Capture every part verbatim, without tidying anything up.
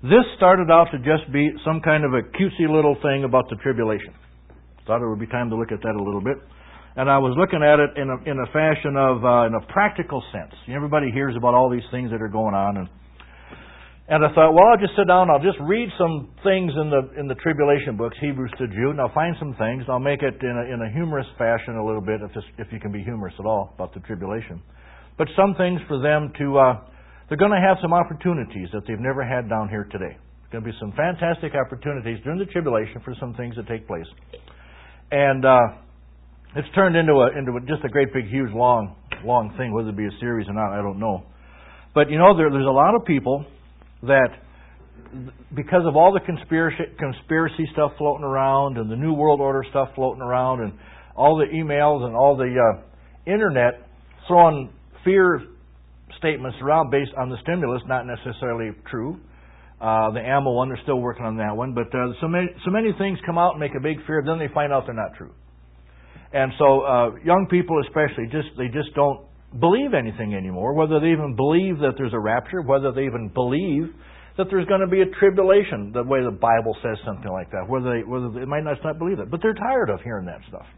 This started out to just be some kind of a cutesy little thing about the tribulation. Thought it would be time to look at that a little bit. And I was looking at it in a, in a fashion of, uh, in a practical sense. Everybody hears about all these things that are going on. And and I thought, well, I'll just sit down, I'll just read some things in the in the tribulation books, Hebrews to Jude, and I'll find some things. I'll make it in a, in a humorous fashion a little bit, if, this, if you can be humorous at all about the tribulation. But some things for them to... Uh, They're going to have some opportunities that they've never had down here today. There's going to be some fantastic opportunities during the tribulation for some things that take place. And uh, it's turned into a into a, just a great big, huge, long, long thing. Whether it be a series or not, I don't know. But, you know, there, there's a lot of people that, because of all the conspiracy, conspiracy stuff floating around and the New World Order stuff floating around and all the emails and all the uh, Internet throwing fear statements around based on the stimulus, not necessarily true. Uh, the ammo one, they're still working on that one. But uh, so many so many things come out and make a big fear, then they find out they're not true. And so uh, young people especially, just they just don't believe anything anymore, whether they even believe that there's a rapture, whether they even believe that there's going to be a tribulation, the way the Bible says something like that, whether they, whether they might not believe it. But they're tired of hearing that stuff.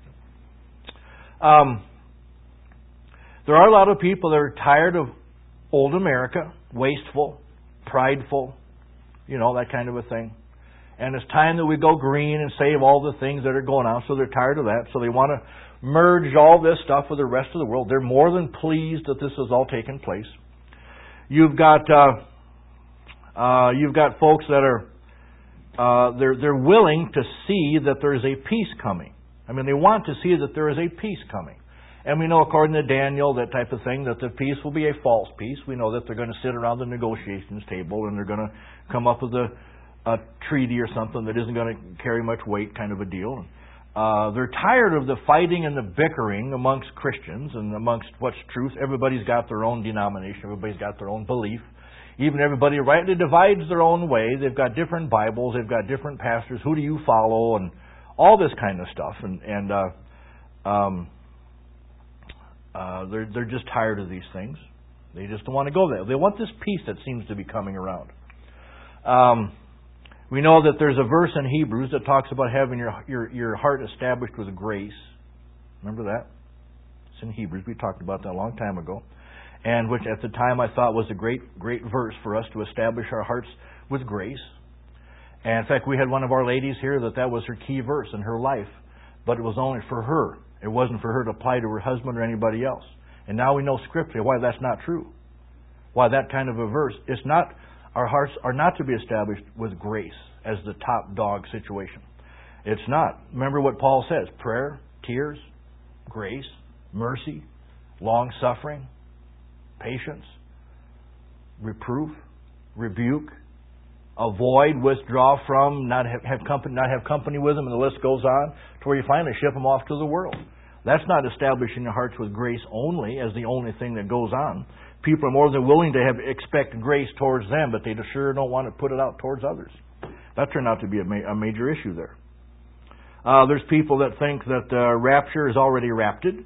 Um, there are a lot of people that are tired of old America, wasteful, prideful, you know, that kind of a thing. And it's time that we go green and save all the things that are going on, so they're tired of that. So they want to merge all this stuff with the rest of the world. They're more than pleased that this has all taken place. You've got uh, uh, you've got folks that are uh, they're they're willing to see that there is a peace coming. I mean, they want to see that there is a peace coming. And we know, according to Daniel, that type of thing, that the peace will be a false peace. We know that they're going to sit around the negotiations table and they're going to come up with a, a treaty or something that isn't going to carry much weight, kind of a deal. Uh, they're tired of the fighting and the bickering amongst Christians and amongst what's truth. Everybody's got their own denomination. Everybody's got their own belief. Even everybody rightly divides their own way. They've got different Bibles. They've got different pastors. Who do you follow? And all this kind of stuff. And, and uh, um, uh, they're they're just tired of these things. They just don't want to go there. They want this peace that seems to be coming around. Um, we know that there's a verse in Hebrews that talks about having your, your, your heart established with grace. Remember that? It's in Hebrews. We talked about that a long time ago. And which at the time I thought was a great, great verse for us to establish our hearts with grace. And in fact, we had one of our ladies here that that was her key verse in her life. But it was only for her. It wasn't for her to apply to her husband or anybody else. And now we know scripturally why that's not true. Why that kind of a verse. It's not, our hearts are not to be established with grace as the top dog situation. It's not. Remember what Paul says. Prayer, tears, grace, mercy, long suffering, patience, reproof, rebuke, avoid, withdraw from, not have, have company, not have company with them, and the list goes on to where you finally ship them off to the world. That's not establishing your hearts with grace only as the only thing that goes on. People are more than willing to have expect grace towards them, but they sure don't want to put it out towards others. That turned out to be a, ma- a major issue there. Uh, there's people that think that uh, rapture is already rapted.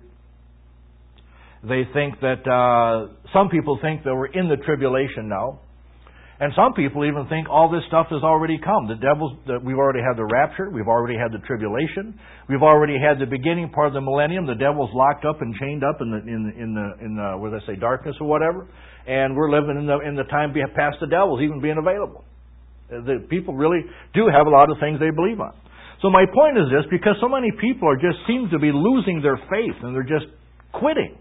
They think that uh, some people think that we're in the tribulation now. And some people even think all this stuff has already come. The devil's, that we've already had the rapture. We've already had the tribulation. We've already had the beginning part of the millennium. The devil's locked up and chained up in the in in the in the what did I say, darkness or whatever. And we're living in the in the time past the devil's even being available. The people really do have a lot of things they believe on. So my point is this: because so many people are just seem to be losing their faith and they're just quitting.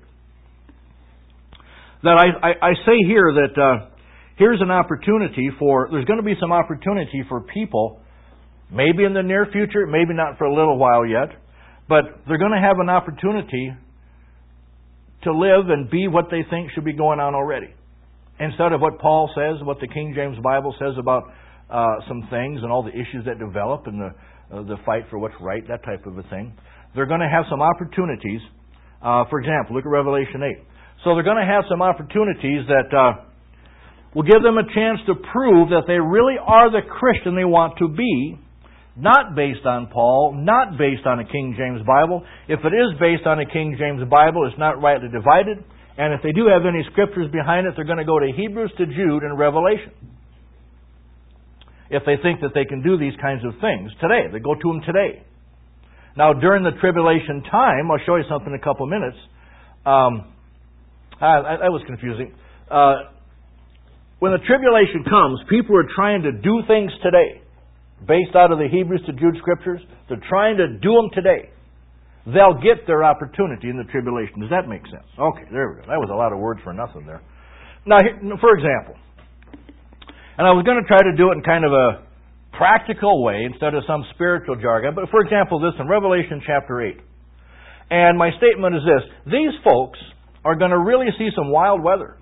That I I, I say here that. Uh, Here's an opportunity for, there's going to be some opportunity for people, maybe in the near future, maybe not for a little while yet, but they're going to have an opportunity to live and be what they think should be going on already. Instead of what Paul says, what the King James Bible says about uh, some things and all the issues that develop and the, uh, the fight for what's right, that type of a thing, they're going to have some opportunities. Uh, for example, look at Revelation eight. So they're going to have some opportunities that... Uh, will give them a chance to prove that they really are the Christian they want to be, not based on Paul, not based on a King James Bible. If it is based on a King James Bible, it's not rightly divided. And if they do have any scriptures behind it, they're going to go to Hebrews, to Jude, and Revelation. if they think that they can do these kinds of things today. They go to them today. Now, during the tribulation time, I'll show you something in a couple of minutes. Um, I, that was confusing. Uh, when the tribulation comes, people are trying to do things today, based out of the Hebrews to Jude scriptures. They're trying to do them today. They'll get their opportunity in the tribulation. Does that make sense? Okay, there we go. That was a lot of words for nothing there. Now, for example, and I was going to try to do it in kind of a practical way instead of some spiritual jargon, but for example, this in Revelation chapter eight. And my statement is this: these folks are going to really see some wild weather.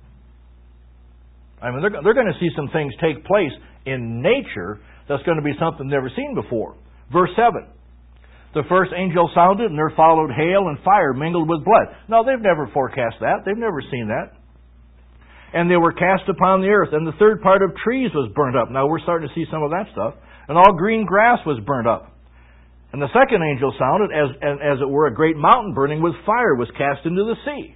I mean, they're, they're going to see some things take place in nature that's going to be something never seen before. Verse seven. The first angel sounded, and there followed hail and fire mingled with blood. No, they've never forecast that. They've never seen that. And they were cast upon the earth, and the third part of trees was burnt up. Now we're starting to see some of that stuff. And all green grass was burnt up. And the second angel sounded, as, as it were, a great mountain burning with fire was cast into the sea.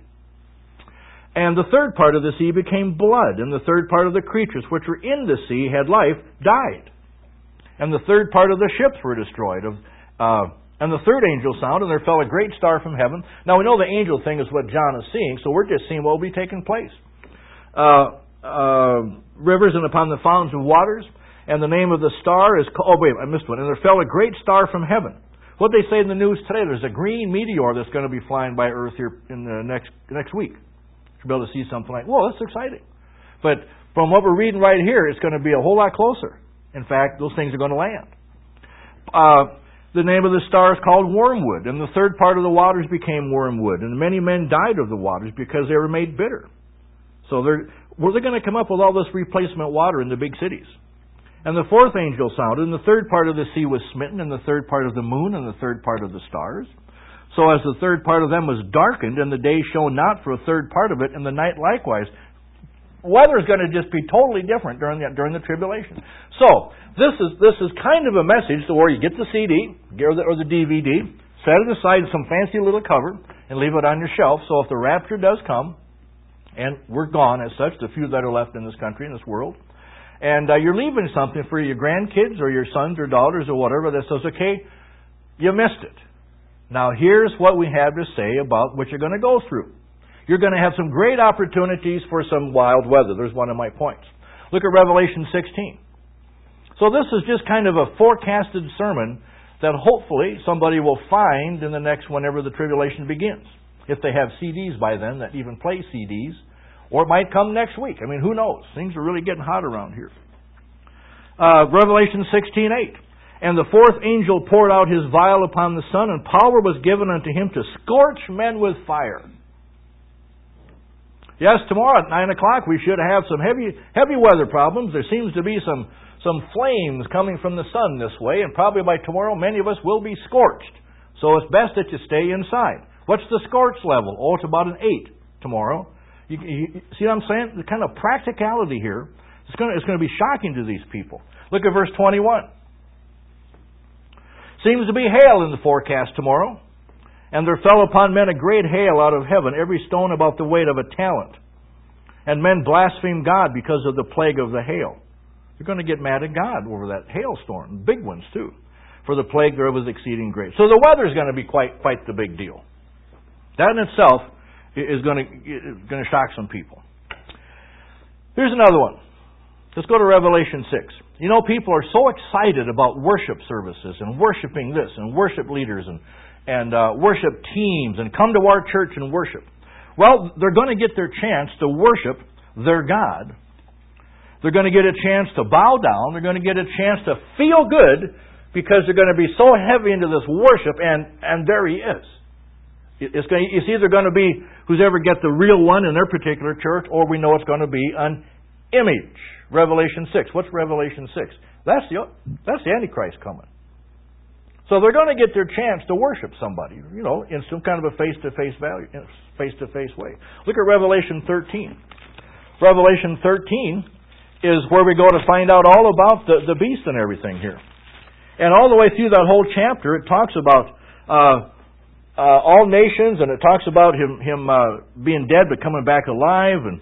And the third part of the sea became blood, and the third part of the creatures which were in the sea had life died. And the third part of the ships were destroyed. Of uh, And the third angel sounded, and there fell a great star from heaven. Now we know the angel thing is what John is seeing, so we're just seeing what will be taking place. Uh, uh, rivers and upon the fountains of waters, and the name of the star is called... Oh, wait, I missed one. And there fell a great star from heaven. What they say in the news today, there's a green meteor that's going to be flying by Earth here in the next next week. You'll be able to see something like, whoa, that's exciting. But from what we're reading right here, it's going to be a whole lot closer. In fact, those things are going to land. Uh... The name of the star is called wormwood, and the third part of the waters became wormwood, and many men died of the waters because they were made bitter. So they're, well, they're going to come up with all this replacement water in the big cities. And the fourth angel sounded, and the third part of the sea was smitten, and the third part of the moon, and the third part of the stars. So as the third part of them was darkened, and the day shone not for a third part of it, and the night likewise. Weather is going to just be totally different during the, during the tribulation. So, this is this is kind of a message to where you get the C D or the, or the D V D, set it aside in some fancy little cover, and leave it on your shelf. So if the rapture does come, and we're gone as such, the few that are left in this country, in this world, and uh, you're leaving something for your grandkids or your sons or daughters or whatever that says, okay, you missed it. Now here's what we have to say about what you're going to go through. You're going to have some great opportunities for some wild weather. There's one of my points. Look at Revelation sixteen. So this is just kind of a forecasted sermon that hopefully somebody will find in the next, whenever the tribulation begins. If they have C Ds by then that even play C Ds. Or it might come next week. I mean, who knows? Things are really getting hot around here. Uh, Revelation sixteen eight. And the fourth angel poured out his vial upon the sun, and power was given unto him to scorch men with fire. Yes, tomorrow at nine o'clock we should have some heavy heavy weather problems. There seems to be some, some flames coming from the sun this way, and probably by tomorrow many of us will be scorched. So it's best that you stay inside. What's the scorch level? Oh, it's about an eight tomorrow. You, you, see what I'm saying? The kind of practicality here, it's going to, it's going to be shocking to these people. Look at verse twenty-one. Seems to be hail in the forecast tomorrow. And there fell upon men a great hail out of heaven, every stone about the weight of a talent. And men blasphemed God because of the plague of the hail. They're going to get mad at God over that hailstorm, big ones too. For the plague thereof was exceeding great. So the weather is going to be quite quite the big deal. That in itself is going to is going to shock some people. Here's another one. Let's go to Revelation six. You know, people are so excited about worship services and worshiping this and worship leaders and and uh, worship teams and come to our church and worship. Well, they're going to get their chance to worship their God. They're going to get a chance to bow down. They're going to get a chance to feel good because they're going to be so heavy into this worship, and, and there he is. It's, going, it's either going to be who's ever get the real one in their particular church, or we know it's going to be an image. Revelation six. What's Revelation six? That's the, that's the Antichrist coming. So they're going to get their chance to worship somebody, you know, in some kind of a face-to-face value, face-to-face way. Look at Revelation thirteen. Revelation thirteen is where we go to find out all about the, the beast and everything here. And all the way through that whole chapter, it talks about uh, uh, all nations, and it talks about him, him uh, being dead but coming back alive, and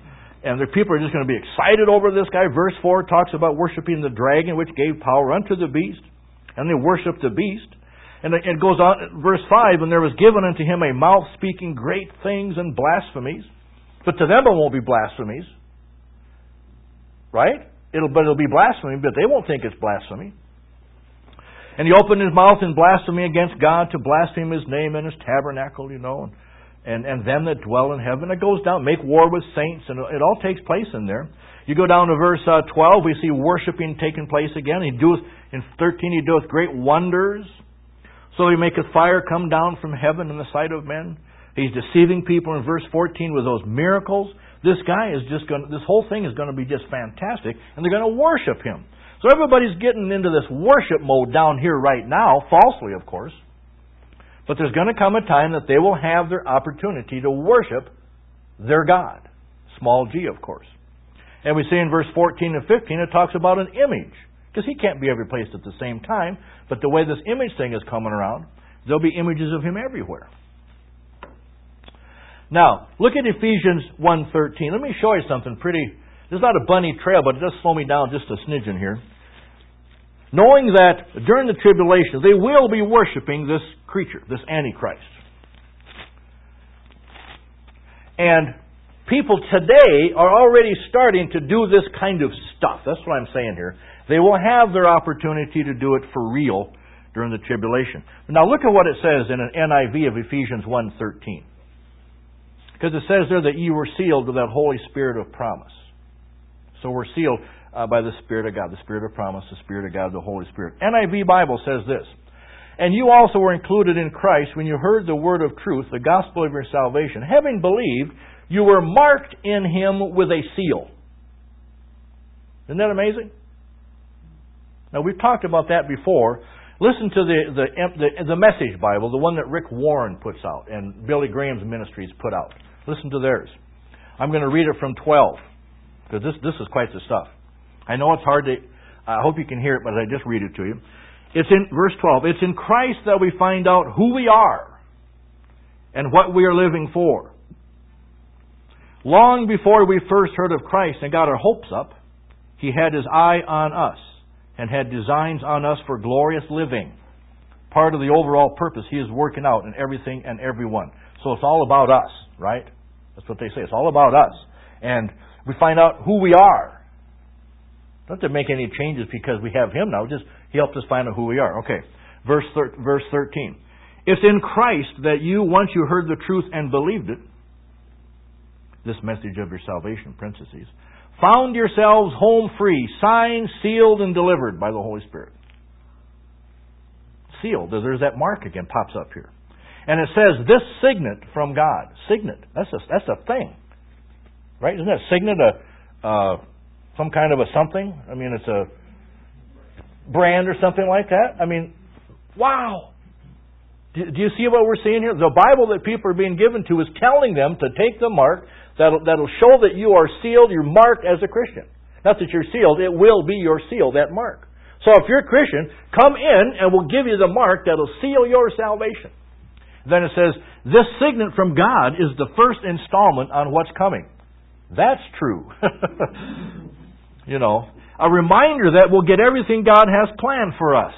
And the people are just going to be excited over this guy. Verse four talks about worshiping the dragon, which gave power unto the beast. And they worship the beast. And it goes on, verse five, and there was given unto him a mouth speaking great things and blasphemies. But to them it won't be blasphemies. Right? It'll, but it'll be blasphemy, but they won't think it's blasphemy. And he opened his mouth in blasphemy against God to blaspheme His name and His tabernacle, you know. And, and, and them that dwell in heaven. It goes down, make war with saints, and it all takes place in there. You go down to verse uh, twelve, we see worshiping taking place again. He doeth, in thirteen, He doeth great wonders. So He maketh fire come down from heaven in the sight of men. He's deceiving people in verse fourteen with those miracles. This guy is just going to, this whole thing is going to be just fantastic, and they're going to worship Him. So everybody's getting into this worship mode down here right now, falsely, of course. But there's going to come a time that they will have their opportunity to worship their God. Small g, of course. And we see in verse fourteen and fifteen, it talks about an image. Because He can't be every place at the same time. But the way this image thing is coming around, there'll be images of Him everywhere. Now, look at Ephesians one thirteen. Let me show you something pretty. There's not a bunny trail, but it does slow me down just a smidgen here. Knowing that during the tribulation, they will be worshiping this creature, this Antichrist. And people today are already starting to do this kind of stuff. That's what I'm saying here. They will have their opportunity to do it for real during the tribulation. Now look at what it says in an N I V of Ephesians one thirteen. Because it says there that you were sealed with that Holy Spirit of promise. So we're sealed uh, by the Spirit of God, the Spirit of promise, the Spirit of God, the Holy Spirit. N I V Bible says this, and you also were included in Christ when you heard the word of truth, the gospel of your salvation. Having believed, you were marked in Him with a seal. Isn't that amazing? Now we've talked about that before. Listen to the, the, the, the Message Bible, the one that Rick Warren puts out and Billy Graham's ministries put out. Listen to theirs. I'm going to read it from twelve. Because this, this is quite the stuff. I know it's hard to... I hope you can hear it, but I just read it to you. It's in verse twelve. It's in Christ that we find out who we are and what we are living for. Long before we first heard of Christ and got our hopes up, He had His eye on us and had designs on us for glorious living. Part of the overall purpose He is working out in everything and everyone. So it's all about us, right? That's what they say. It's all about us. And we find out who we are. Don't have to make any changes because we have Him now. Just He helped us find out who we are. Okay. Verse thir- verse thirteen. It's in Christ that you, once you heard the truth and believed it, this message of your salvation, parentheses, found yourselves home free, signed, sealed, and delivered by the Holy Spirit. Sealed. There's that mark again, pops up here. And it says, this signet from God. Signet. That's a, that's a thing. Right? Isn't that signet a, uh, some kind of a something? I mean, it's a brand or something like that. I mean, wow. Do, do you see what we're seeing here? The Bible that people are being given to is telling them to take the mark that'll, that'll show that you are sealed, you're marked as a Christian. Not that you're sealed, it will be your seal, that mark. So if you're a Christian, come in and we'll give you the mark that'll seal your salvation. Then it says, this signet from God is the first installment on what's coming. That's true. You know, a reminder that we'll get everything God has planned for us.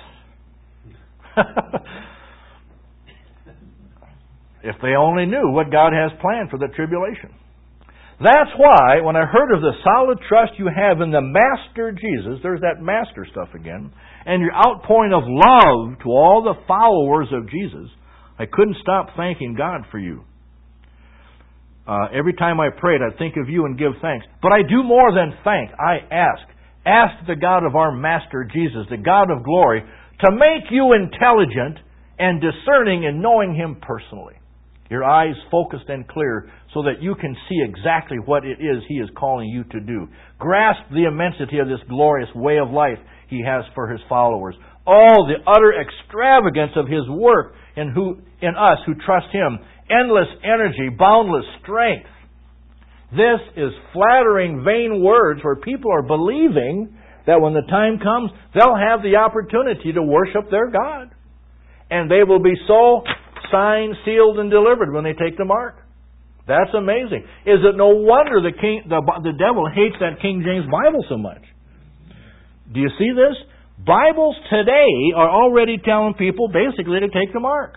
If they only knew what God has planned for the tribulation. That's why, when I heard of the solid trust you have in the Master Jesus, there's that Master stuff again, and your outpouring of love to all the followers of Jesus, I couldn't stop thanking God for you. Uh, every time I prayed, I'd think of you and give thanks. But I do more than thank. I ask. Ask the God of our Master Jesus, the God of glory, to make you intelligent and discerning in knowing Him personally. Your eyes focused and clear so that you can see exactly what it is He is calling you to do. Grasp the immensity of this glorious way of life He has for His followers. All the utter extravagance of His work in, who, in us who trust Him. Endless energy, boundless strength. This is flattering, vain words where people are believing that when the time comes, they'll have the opportunity to worship their God. And they will be so signed, sealed, and delivered when they take the mark. That's amazing. Is it no wonder the king, the, the devil hates that King James Bible so much? Do you see this? Bibles today are already telling people basically to take the mark.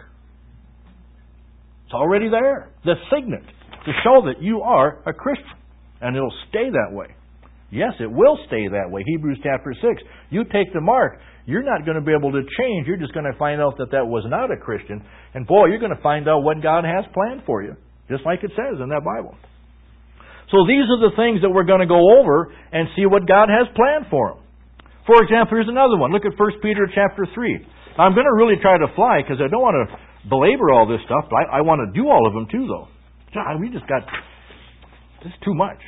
It's already there. The signet to show that you are a Christian. And it'll stay that way. Yes, it will stay that way. Hebrews chapter six. You take the mark, you're not going to be able to change. You're just going to find out that that was not a Christian. And boy, you're going to find out what God has planned for you. Just like it says in that Bible. So these are the things that we're going to go over and see what God has planned for them. For example, here's another one. Look at First Peter chapter three. Now, I'm going to really try to fly because I don't want to belabor all this stuff, but I, I want to do all of them too, though. God, we just got... This is too much.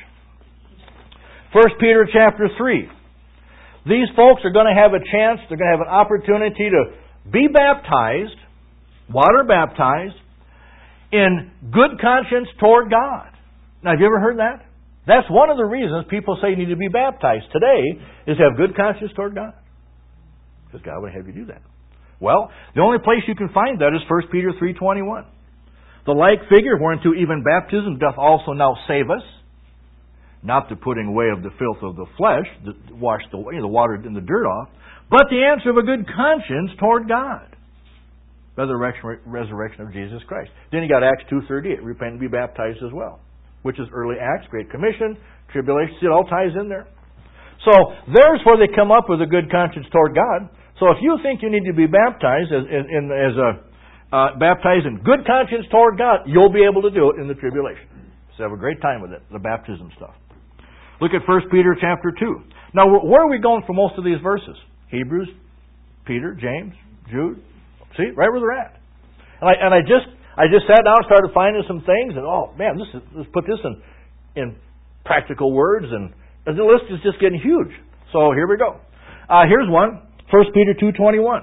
First Peter chapter three. These folks are going to have a chance, they're going to have an opportunity to be baptized, water baptized, in good conscience toward God. Now, have you ever heard that? That's one of the reasons people say you need to be baptized today, is to have good conscience toward God. Because God would have you do that. Well, the only place you can find that is First Peter three twenty-one. The like figure whereunto even baptism doth also now save us, not the putting away of the filth of the flesh, that wash the, the water and the dirt off, but the answer of a good conscience toward God, by the resurrection of Jesus Christ. Then you got Acts two thirty-eight, repent and be baptized as well, which is early Acts, Great Commission, tribulation. See, it all ties in there. So there's where they come up with a good conscience toward God. So if you think you need to be baptized as, as, as a Uh, baptized in good conscience toward God, you'll be able to do it in the tribulation. So have a great time with it, the baptism stuff. Look at First Peter chapter two. Now, where are we going for most of these verses? Hebrews, Peter, James, Jude. See, right where they're at. And I, and I just I just sat down, started finding some things, and oh man, this is, let's put this in in practical words, and the list is just getting huge. So here we go. Uh, here's one, First Peter two twenty-one.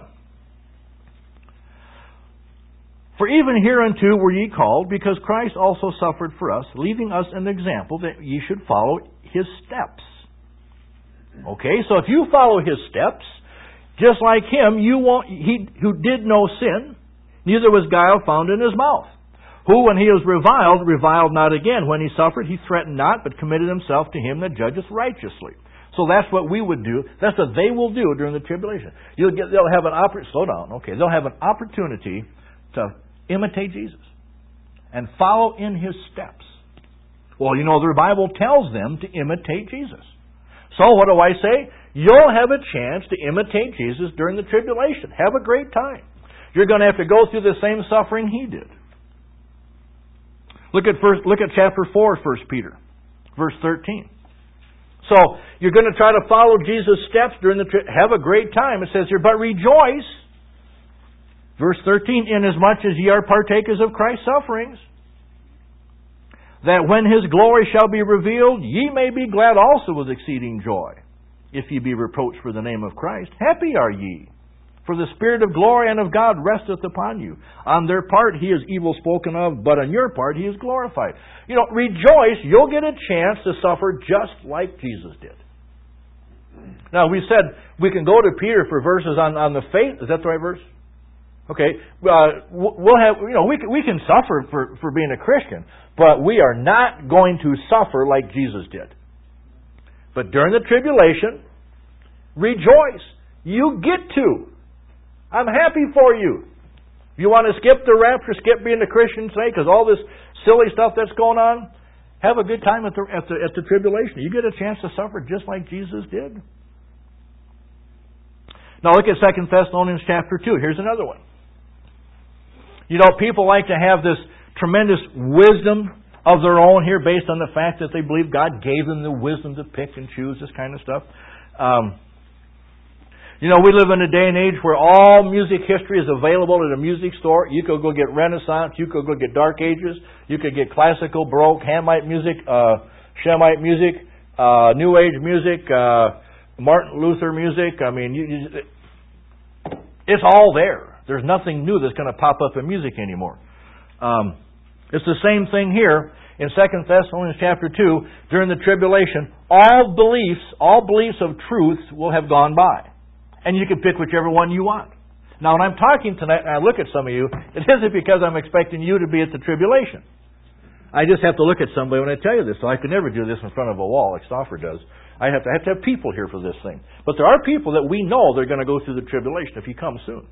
For even hereunto were ye called, because Christ also suffered for us, leaving us an example that ye should follow His steps. Okay, so if you follow His steps, just like Him, you won't. He who did no sin, neither was guile found in His mouth. Who, when He was reviled, reviled not again. When He suffered, He threatened not, but committed Himself to Him that judgeth righteously. So that's what we would do. That's what they will do during the tribulation. You'll get. They'll have an oppor- Slow down. Okay, they'll have an opportunity to imitate Jesus and follow in His steps. Well, you know, the Bible tells them to imitate Jesus. So what do I say? You'll have a chance to imitate Jesus during the tribulation. Have a great time. You're going to have to go through the same suffering He did. Look at first. Look at chapter four, First Peter, verse thirteen. So you're going to try to follow Jesus' steps during the tribulation. Have a great time. It says here, but rejoice. Verse thirteen, inasmuch as ye are partakers of Christ's sufferings, that when His glory shall be revealed, ye may be glad also with exceeding joy, if ye be reproached for the name of Christ. Happy are ye, for the Spirit of glory and of God resteth upon you. On their part He is evil spoken of, but on your part He is glorified. You know, rejoice, you'll get a chance to suffer just like Jesus did. Now, we said we can go to Peter for verses on, on the faith. Is that the right verse? Okay, uh, we'll have, you know, we can, we can suffer for, for being a Christian, but we are not going to suffer like Jesus did. But during the tribulation, rejoice. You get to. I'm happy for you. If you want to skip the rapture, skip being a Christian, say, because all this silly stuff that's going on, have a good time at the, at the, at the tribulation. You get a chance to suffer just like Jesus did. Now look at Second Thessalonians chapter two. Here's another one. You know, people like to have this tremendous wisdom of their own here based on the fact that they believe God gave them the wisdom to pick and choose, this kind of stuff. Um, you know, we live in a day and age where all music history is available at a music store. You could go get Renaissance, you could go get Dark Ages, you could get classical, Baroque, Hamite music, uh, Shemite music, uh, New Age music, uh, Martin Luther music. I mean, you, you, it's all there. There's nothing new that's going to pop up in music anymore. Um, it's the same thing here in Second Thessalonians chapter two. During the tribulation, all beliefs, all beliefs of truth will have gone by. And you can pick whichever one you want. Now, when I'm talking tonight, and I look at some of you, it isn't because I'm expecting you to be at the tribulation. I just have to look at somebody when I tell you this. So I could never do this in front of a wall like Stauffer does. I have to I have to have people here for this thing. But there are people that we know they're going to go through the tribulation if He comes soon.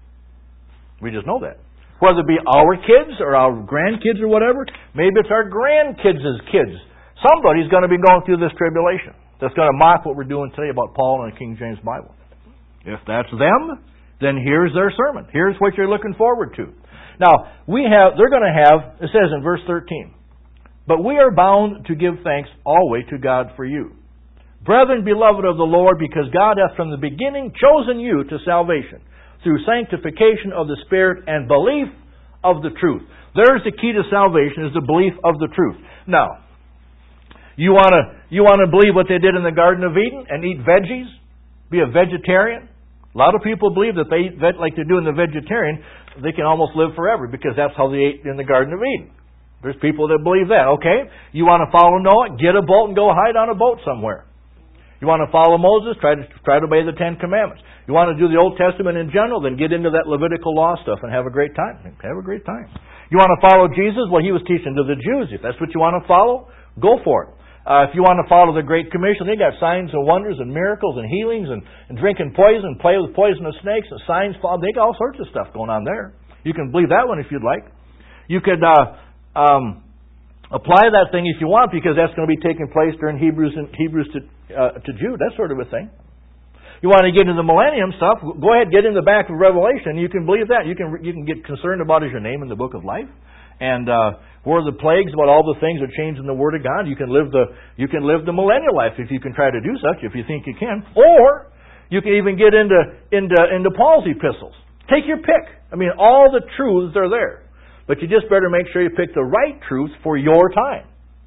We just know that. Whether it be our kids or our grandkids or whatever, maybe it's our grandkids' kids. Somebody's going to be going through this tribulation that's going to mock what we're doing today about Paul and the King James Bible. If that's them, then here's their sermon. Here's what you're looking forward to. Now, we have, they're going to have, it says in verse thirteen, but we are bound to give thanks always to God for you, brethren beloved of the Lord, because God hath from the beginning chosen you to salvation, through sanctification of the Spirit and belief of the truth. There's the key to salvation, is the belief of the truth. Now, you want to you want to believe what they did in the Garden of Eden and eat veggies? Be a vegetarian? A lot of people believe that they eat veg, like they do in the vegetarian, they can almost live forever because that's how they ate in the Garden of Eden. There's people that believe that. Okay, you want to follow Noah? Get a boat and go hide on a boat somewhere. You want to follow Moses? Try to try to obey the Ten Commandments. You want to do the Old Testament in general? Then get into that Levitical law stuff and have a great time. Have a great time. You want to follow Jesus? Well, He was teaching to the Jews. If that's what you want to follow, go for it. Uh, if you want to follow the Great Commission, they got signs and wonders and miracles and healings and, and drinking poison, play with poisonous snakes and signs. They got all sorts of stuff going on there. You can believe that one if you'd like. You could uh, um, apply that thing if you want, because that's going to be taking place during Hebrews and Hebrews to uh, to Jude, that sort of a thing. You want to get into the millennium stuff? Go ahead, get in the back of Revelation. You can believe that. You can you can get concerned about is your name in the book of life, and uh, where are the plagues, about all the things that change in the Word of God. You can live the you can live the millennial life if you can try to do such, if you think you can, or you can even get into into into Paul's epistles. Take your pick. I mean, all the truths are there, but you just better make sure you pick the right truth for your time.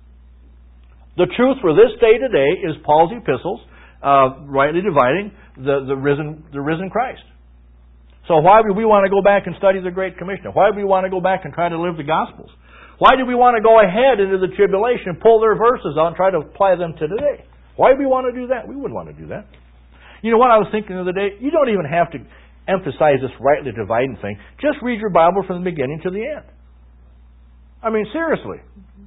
The truth for this day today is Paul's epistles, uh, rightly dividing the, the risen the risen Christ. So why do we want to go back and study the Great Commission? Why do we want to go back and try to live the Gospels? Why do we want to go ahead into the tribulation, pull their verses out, and try to apply them to today? Why do we want to do that? We wouldn't want to do that. You know what I was thinking the other day? You don't even have to emphasize this rightly dividing thing. Just read your Bible from the beginning to the end. I mean, seriously.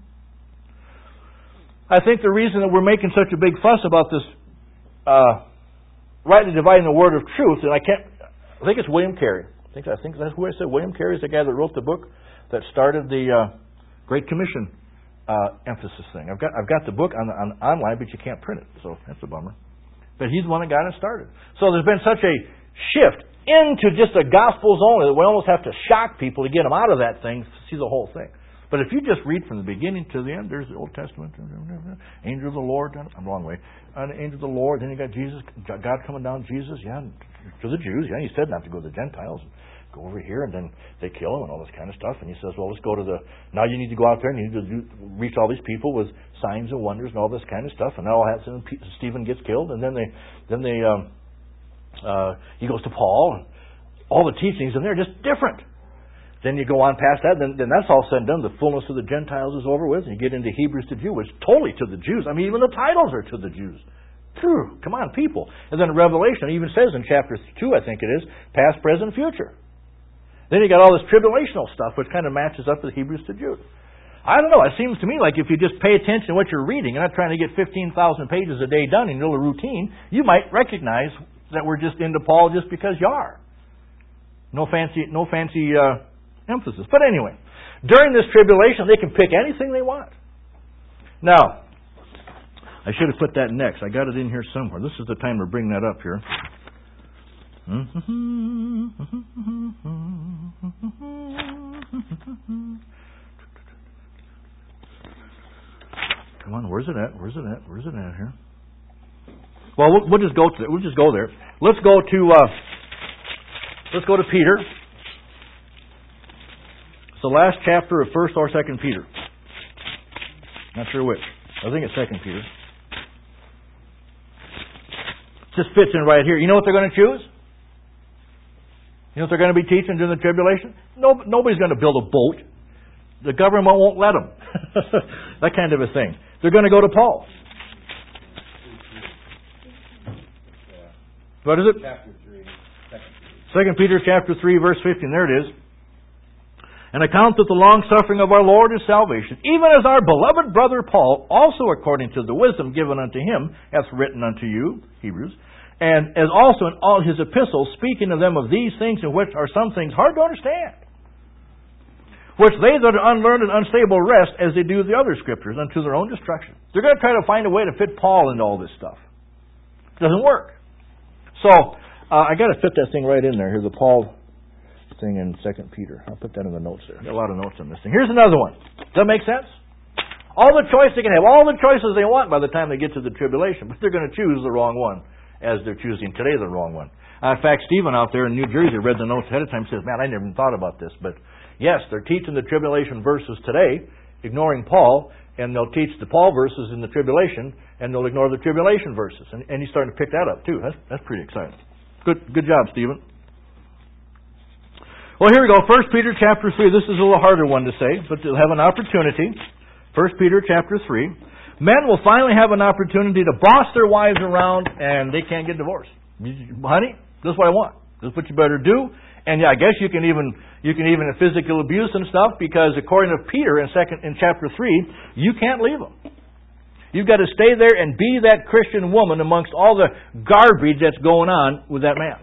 I think the reason that we're making such a big fuss about this uh, rightly dividing the word of truth, and I can't, I think it's William Carey. I think I think that's who I said. William Carey is the guy that wrote the book that started the uh, Great Commission uh, emphasis thing. I've got I've got the book on, on online, but you can't print it, so that's a bummer. But he's the one that got it started. So there's been such a shift into just the Gospels only that we almost have to shock people to get them out of that thing to see the whole thing. But if you just read from the beginning to the end, there's the Old Testament, angel of the Lord, I'm the wrong way, an angel of the Lord, then you got Jesus, God coming down, Jesus, yeah, to the Jews, yeah, He said not to go to the Gentiles, go over here, and then they kill Him and all this kind of stuff, and He says, well, let's go to the, now you need to go out there and you need to do, reach all these people with signs and wonders and all this kind of stuff, and now all happens, and Stephen gets killed, and then they, then they, um, uh, he goes to Paul, and all the teachings in there are just different. Then you go on past that, then, then that's all said and done. The fullness of the Gentiles is over with, and you get into Hebrews to Jew, which is totally to the Jews. I mean, even the titles are to the Jews. Phew, come on, people. And then Revelation even says in chapter two, I think it is, past, present, future. Then you got all this tribulational stuff, which kind of matches up with Hebrews to Jude. I don't know. It seems to me like if you just pay attention to what you're reading, and not trying to get fifteen thousand pages a day done in a little routine, you might recognize that we're just into Paul just because you are. No fancy, no fancy uh, emphasis. But anyway, during this tribulation, they can pick anything they want. Now, I should have put that next. I got it in here somewhere. This is the time to bring that up here. Come on, where's it at? Where's it at? Where's it at here? Well, we'll, we'll just go to we'll just go there. Let's go to uh, let's go to Peter. It's the last chapter of First or Second Peter. Not sure which. I think it's Second Peter. Just fits in right here. You know what they're going to choose? You know what they're going to be teaching during the tribulation? No, nobody's going to build a boat. The government won't let them. That kind of a thing. They're going to go to Paul. What is it? Chapter three. Second Peter chapter three, verse fifteen. There it is. and account that the long-suffering of our Lord is salvation, even as our beloved brother Paul, also according to the wisdom given unto him, hath written unto you, Hebrews, and as also in all his epistles, speaking of them of these things, in which are some things hard to understand, which they that are unlearned and unstable rest, as they do the other Scriptures, unto their own destruction. They're going to try to find a way to fit Paul into all this stuff. It doesn't work. So, uh, I got to fit that thing right in there. Here's the Paul thing in Second Peter. I'll put that in the notes there. Got a lot of notes on this thing. Here's another one. Does that make sense? All the choice they can have, all the choices they want by the time they get to the tribulation, but they're going to choose the wrong one, as they're choosing today the wrong one. Uh, in fact, Stephen out there in New Jersey read the notes ahead of time, says, man, I never even thought about this, but yes, they're teaching the tribulation verses today, ignoring Paul, and they'll teach the Paul verses in the tribulation, and they'll ignore the tribulation verses. And, and he's starting to pick that up, too. That's, that's pretty exciting. Good good job, Stephen. Well, here we go. First Peter chapter three. This is a little harder one to say, but they'll have an opportunity. First Peter chapter three. Men will finally have an opportunity to boss their wives around, and they can't get divorced. Honey, this is what I want. This is what you better do. And yeah, I guess you can even you can even have physical abuse and stuff, because according to Peter in second in chapter three, you can't leave them. You've got to stay there and be that Christian woman amongst all the garbage that's going on with that man.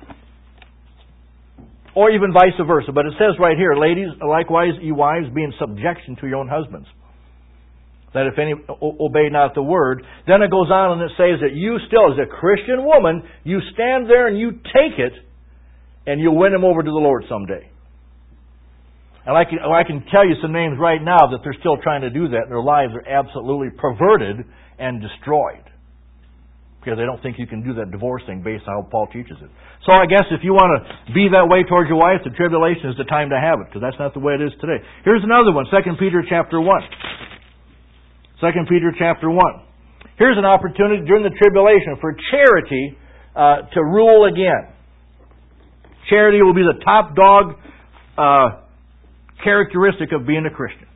Or even vice versa. But it says right here, ladies, likewise, ye wives, be in subjection to your own husbands. That if any obey not the word. Then it goes on and it says that you still, as a Christian woman, you stand there and you take it, and you'll win them over to the Lord someday. And I can, I can tell you some names right now that they're still trying to do that. Their lives are absolutely perverted and destroyed, because they don't think you can do that divorce thing based on how Paul teaches it. So I guess if you want to be that way towards your wife, the tribulation is the time to have it, because that's not the way it is today. Here's another one, Second Peter chapter one. Second Peter chapter one. Here's an opportunity during the tribulation for charity uh, to rule again. Charity will be the top dog uh, characteristic of being a Christian.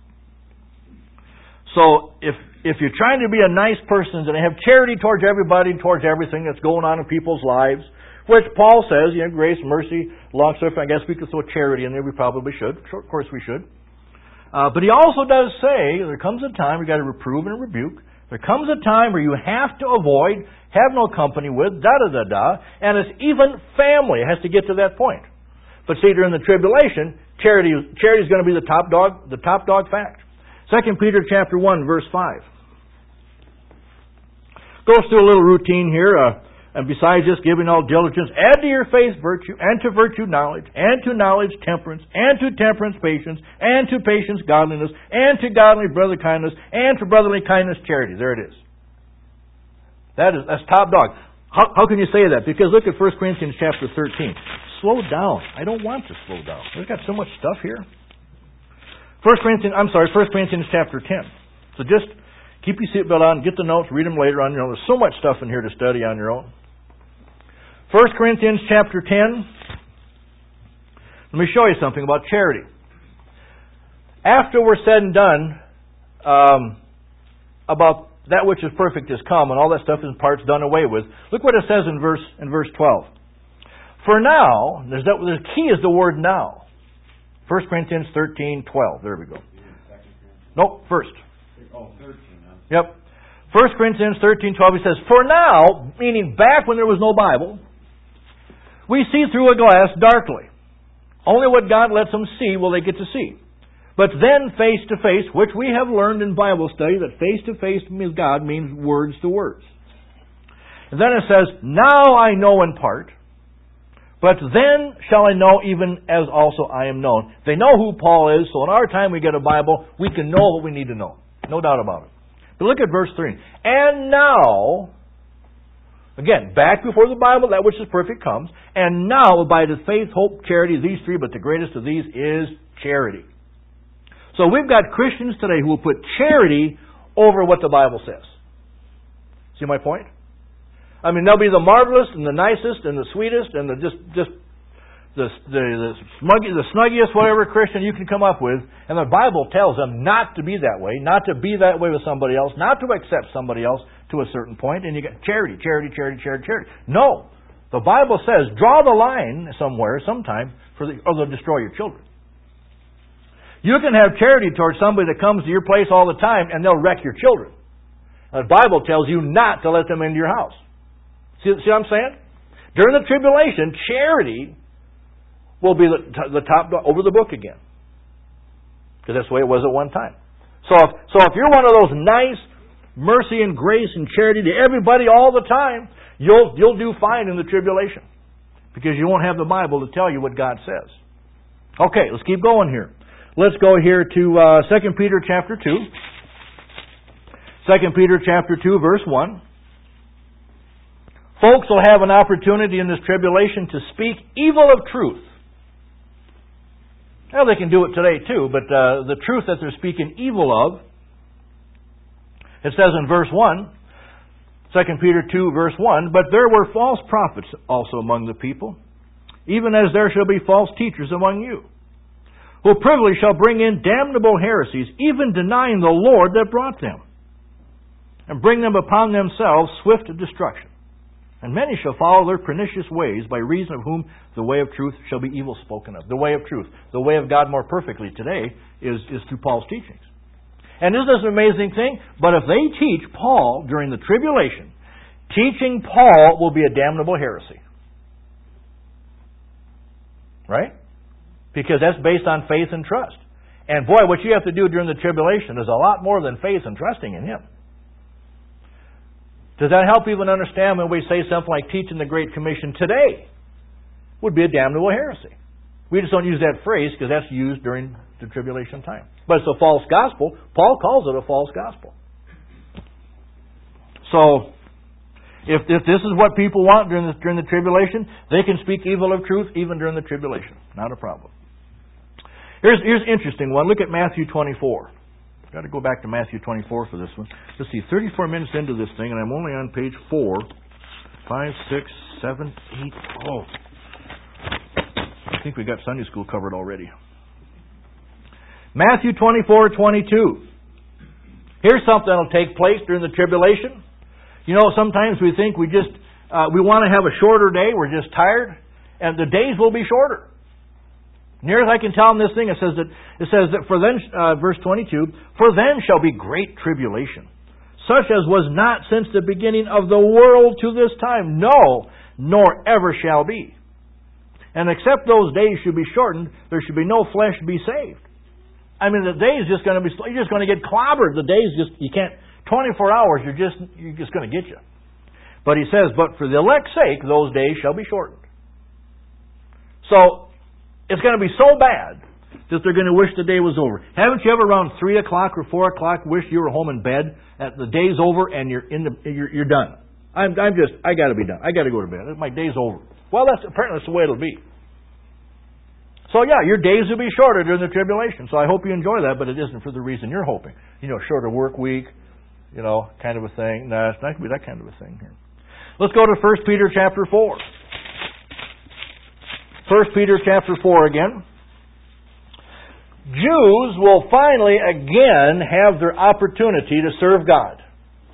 So if if you're trying to be a nice person and have charity towards everybody, towards everything that's going on in people's lives, which Paul says, you know, grace, mercy, long-suffering, I guess we could throw charity in there. We probably should. Of course we should. Uh, but he also does say, there comes a time you've got to reprove and rebuke. There comes a time where you have to avoid, have no company with, da-da-da-da, and it's even family. It has to get to that point. But see, during the tribulation, charity, charity is going to be the top dog, the top dog fact. Second Peter chapter one, verse five. Goes through a little routine here. Uh, and besides just giving all diligence, add to your faith virtue, and to virtue knowledge, and to knowledge temperance, and to temperance patience, and to patience godliness, and to godly brotherly kindness, and to brotherly kindness charity. There it is. That is that's top dog. How, how can you say that? Because look at First Corinthians chapter thirteen. Slow down. I don't want to slow down. We've got so much stuff here. First Corinthians, I'm sorry, First Corinthians chapter ten. So just keep your seatbelt on, get the notes, read them later on. You know, there's so much stuff in here to study on your own. First Corinthians chapter ten. Let me show you something about charity. After we're said and done, um, about that which is perfect is come, and all that stuff is in parts done away with. Look what it says in verse in verse twelve. For now, there's that, the key is the word now. First Corinthians thirteen twelve. There we go. Nope, first. Oh, thirteen. Huh? Yep. First Corinthians thirteen twelve. He says, "For now," meaning back when there was no Bible, "we see through a glass darkly. Only what God lets them see will they get to see. But then face to face, which we have learned in Bible study, that face to face with God means words to words. And then it says, now I know in part, but then shall I know even as also I am known." They know who Paul is, so in our time we get a Bible, we can know what we need to know. No doubt about it. But look at verse three. "And now," again, back before the Bible, that which is perfect comes, "and now abideth faith, hope, charity," these three, but the greatest of these is charity. So we've got Christians today who will put charity over what the Bible says. See my point? I mean, they'll be the marvelous and the nicest and the sweetest and the just just the the the, smuggy, the snuggiest whatever Christian you can come up with, and the Bible tells them not to be that way, not to be that way with somebody else, not to accept somebody else to a certain point, and you get charity, charity, charity, charity, charity. No, the Bible says draw the line somewhere, sometime, for the, or they'll destroy your children. You can have charity towards somebody that comes to your place all the time and they'll wreck your children. The Bible tells you not to let them into your house. See, see what I'm saying? During the tribulation, charity will be the, the top over the book again. Because that's the way it was at one time. So if, so if you're one of those nice mercy and grace and charity to everybody all the time, you'll, you'll do fine in the tribulation. Because you won't have the Bible to tell you what God says. Okay, let's keep going here. Let's go here to uh, Second Peter chapter two. Second Peter chapter two, verse one. Folks will have an opportunity in this tribulation to speak evil of truth. Well, they can do it today too, but uh, the truth that they're speaking evil of, it says in verse one, Second Peter two, verse one, but there were false prophets also among the people, even as there shall be false teachers among you, who privily shall bring in damnable heresies, even denying the Lord that brought them, and bring them upon themselves swift destruction. And many shall follow their pernicious ways, by reason of whom the way of truth shall be evil spoken of. The way of truth, the way of God more perfectly today, is, is through Paul's teachings. And isn't this an amazing thing? But if they teach Paul during the tribulation, teaching Paul will be a damnable heresy. Right? Because that's based on faith and trust. And boy, what you have to do during the tribulation is a lot more than faith and trusting in Him. Does that help even understand when we say something like teaching the Great Commission today would be a damnable heresy? We just don't use that phrase because that's used during the tribulation time. But it's a false gospel. Paul calls it a false gospel. So, if, if this is what people want during the, during the tribulation, they can speak evil of truth even during the tribulation. Not a problem. Here's here's an interesting one. Look at Matthew twenty-four. Got to go back to Matthew twenty-four for this one. Let's see, thirty-four minutes into this thing, and I'm only on page four, five, six, seven, eight. Oh, I think we got Sunday school covered already. Matthew twenty-four, twenty-two. Here's something that'll take place during the tribulation. You know, sometimes we think we just uh, we want to have a shorter day. We're just tired, and the days will be shorter. Near as I can tell in this thing, it says that it says that for then, uh, verse twenty-two, for then shall be great tribulation, such as was not since the beginning of the world to this time, no, nor ever shall be. And except those days should be shortened, there should be no flesh to be saved. I mean, the day is just going to be, you're just going to get clobbered. The day is just, you can't, twenty-four hours, you're just, you're just going to get you. But he says, but for the elect's sake, those days shall be shortened. So, it's going to be so bad that they're going to wish the day was over. Haven't you ever around three o'clock or four o'clock wished you were home in bed, and the day's over and you're in the you're, you're done? I'm I'm just I got to be done. I got to go to bed. My day's over. Well, that's apparently that's the way it'll be. So yeah, your days will be shorter during the tribulation. So I hope you enjoy that, but it isn't for the reason you're hoping. You know, shorter work week, you know, kind of a thing. No, it's not going to be that kind of a thing here. Let's go to First Peter chapter four. First Peter chapter four again. Jews will finally again have their opportunity to serve God.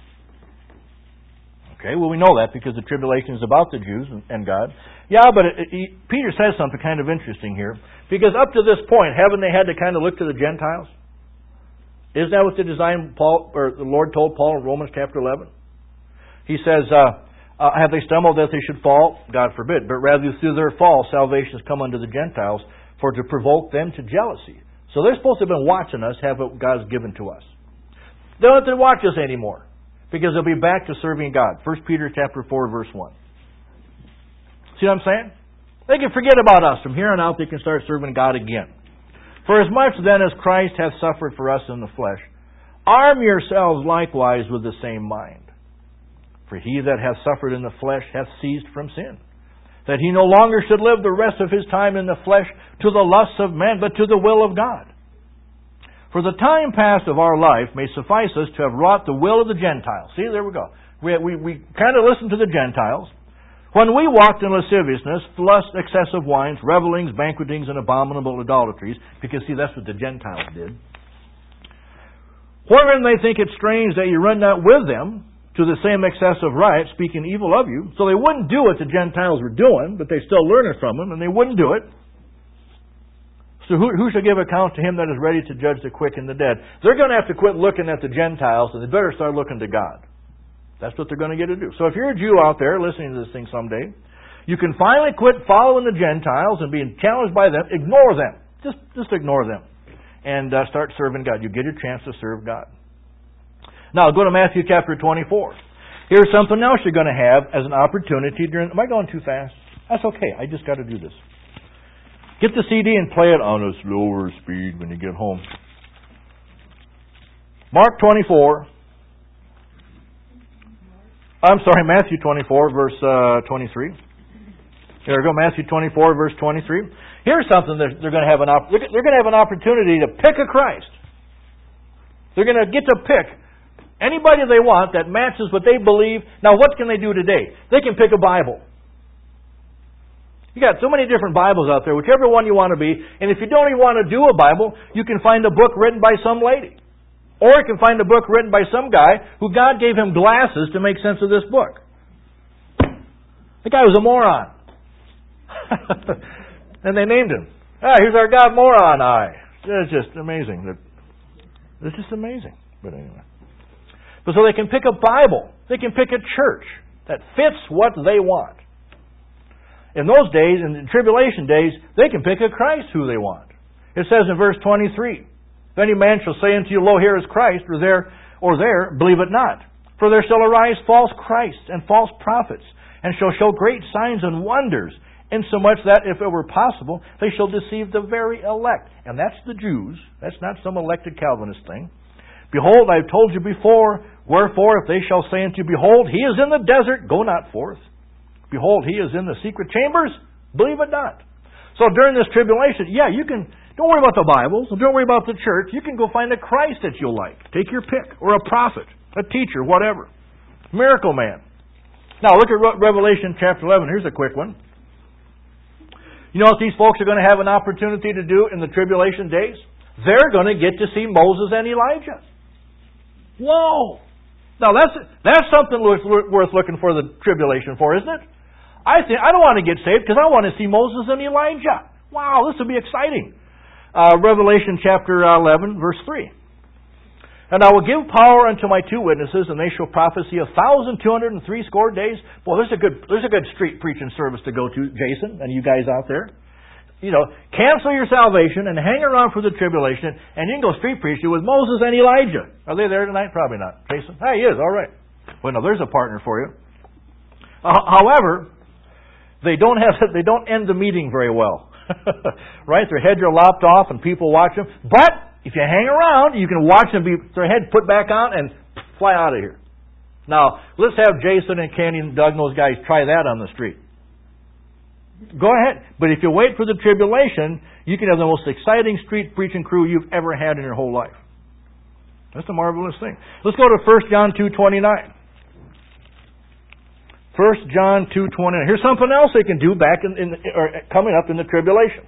Okay, well we know that because the tribulation is about the Jews and God. Yeah, but it, it, Peter says something kind of interesting here. Because up to this point, haven't they had to kind of look to the Gentiles? Isn't that what the design Paul or the Lord told Paul in Romans chapter eleven? He says, uh, Uh, have they stumbled that they should fall? God forbid. But rather through their fall, salvation has come unto the Gentiles for to provoke them to jealousy. So they're supposed to have been watching us, have what God's given to us. They don't have to watch us anymore because they'll be back to serving God. First Peter chapter four, verse one. See what I'm saying? They can forget about us. From here on out, they can start serving God again. For as much then as Christ hath suffered for us in the flesh, arm yourselves likewise with the same mind. For he that hath suffered in the flesh hath ceased from sin, that he no longer should live the rest of his time in the flesh to the lusts of men, but to the will of God. For the time past of our life may suffice us to have wrought the will of the Gentiles. See, there we go. We, we, we kind of listened to the Gentiles. When we walked in lasciviousness, lust, excessive wines, revelings, banquetings, and abominable idolatries, because see, that's what the Gentiles did. Wherein they think it strange that you run not with them to the same excessive riot, speaking evil of you. So they wouldn't do what the Gentiles were doing, but they still learned it from them, and they wouldn't do it. So who, who shall give account to him that is ready to judge the quick and the dead? They're going to have to quit looking at the Gentiles, and they better start looking to God. That's what they're going to get to do. So if you're a Jew out there listening to this thing someday, you can finally quit following the Gentiles and being challenged by them. Ignore them. Just, just ignore them. And uh, start serving God. You get your chance to serve God. Now, go to Matthew chapter twenty-four. Here's something else you're going to have as an opportunity during... Am I going too fast? That's okay. I just got to do this. Get the C D and play it on a slower speed when you get home. Mark twenty-four. I'm sorry, Matthew twenty-four, verse uh, twenty-three. Here we go, Matthew twenty-four, verse twenty-three. Here's something that they're going to have an op- they're going to have an opportunity to pick a Christ. They're going to get to pick anybody they want that matches what they believe. Now, what can they do today? They can pick a Bible. You got so many different Bibles out there, whichever one you want to be. And if you don't even want to do a Bible, you can find a book written by some lady. Or you can find a book written by some guy who God gave him glasses to make sense of this book. The guy was a moron. And they named him. Ah, here's our God Moron Eye. It's just amazing. It's just amazing. But anyway. But so they can pick a Bible. They can pick a church that fits what they want. In those days, in the tribulation days, they can pick a Christ who they want. It says in verse twenty-three, "If any man shall say unto you, Lo, here is Christ, or there, or there, believe it not. For there shall arise false Christs and false prophets, and shall show great signs and wonders, insomuch that, if it were possible, they shall deceive the very elect." And that's the Jews. That's not some elected Calvinist thing. "Behold, I have told you before, wherefore, if they shall say unto you, Behold, he is in the desert, go not forth. Behold, he is in the secret chambers, believe it not." So during this tribulation, yeah, you can, don't worry about the Bibles, don't worry about the church, you can go find a Christ that you'll like. Take your pick, or a prophet, a teacher, whatever. Miracle man. Now look at Revelation chapter eleven, here's a quick one. You know what these folks are going to have an opportunity to do in the tribulation days? They're going to get to see Moses and Elijah. Whoa! Now that's that's something worth looking for the tribulation for, isn't it? I think I don't want to get saved because I want to see Moses and Elijah. Wow, this will be exciting. Uh, Revelation chapter eleven, verse three. "And I will give power unto my two witnesses, and they shall prophesy a thousand two hundred and three score days." Boy, there's a good there's a good street preaching service to go to, Jason, and you guys out there. You know, cancel your salvation and hang around for the tribulation, and you can go street preaching with Moses and Elijah. Are they there tonight? Probably not. Jason? Hey, he is. All right. Well, no, there's a partner for you. Uh, however, they don't have they don't end the meeting very well. Right? Their heads are lopped off and people watch them. But if you hang around, you can watch them be their head put back on and fly out of here. Now, let's have Jason and Kenny and Doug and those guys try that on the street. Go ahead. But if you wait for the tribulation, you can have the most exciting street preaching crew you've ever had in your whole life. That's a marvelous thing. Let's go to First John two twenty-nine. First John two twenty-nine. Here's something else they can do back in, in or coming up in the tribulation.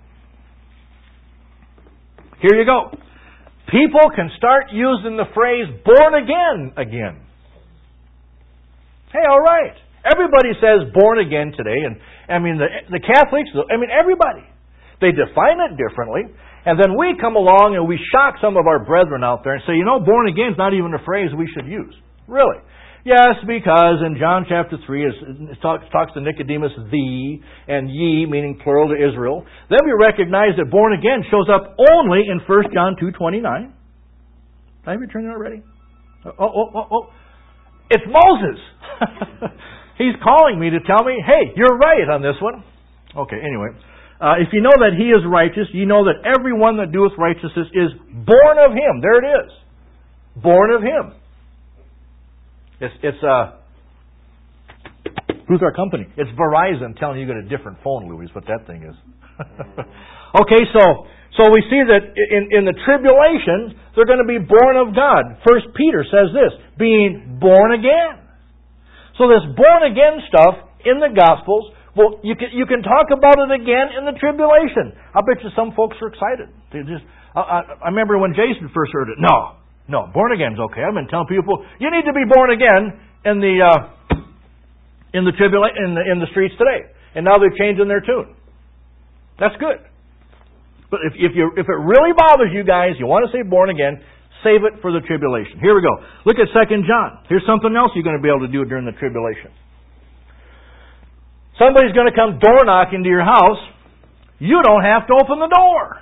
Here you go. People can start using the phrase "born again" again. Hey, all right. Everybody says "born again" today, and I mean the the Catholics. I mean everybody. They define it differently, and then we come along and we shock some of our brethren out there and say, you know, "born again" is not even a phrase we should use. Really? Yes, because in John chapter three, it talks, talks to Nicodemus, "thee," and "ye," meaning plural to Israel. Then we recognize that "born again" shows up only in First John two twenty-nine. Have you turned it already? Oh, oh, oh, oh. It's Moses. He's calling me to tell me, hey, you're right on this one. Okay, anyway. Uh, if you know that He is righteous, you know that everyone that doeth righteousness is born of Him. There it is. Born of Him. It's, it's uh, who's our company? It's Verizon telling you you got a different phone, Louis, what that thing is. Okay, so so we see that in, in the tribulation, they're going to be born of God. First Peter says this, being born again. So this born again stuff in the Gospels, well, you can you can talk about it again in the tribulation. I bet you some folks are excited. They just I, I, I remember when Jason first heard it. No, no, born again's okay. I've been telling people you need to be born again in the uh, in the tribulation in the in the streets today, and now they're changing their tune. That's good. But if, if, you, if it really bothers you guys, you want to say born again, save it for the tribulation. Here we go. Look at Second John. Here's something else you're going to be able to do during the tribulation. Somebody's going to come door knocking to your house. You don't have to open the door.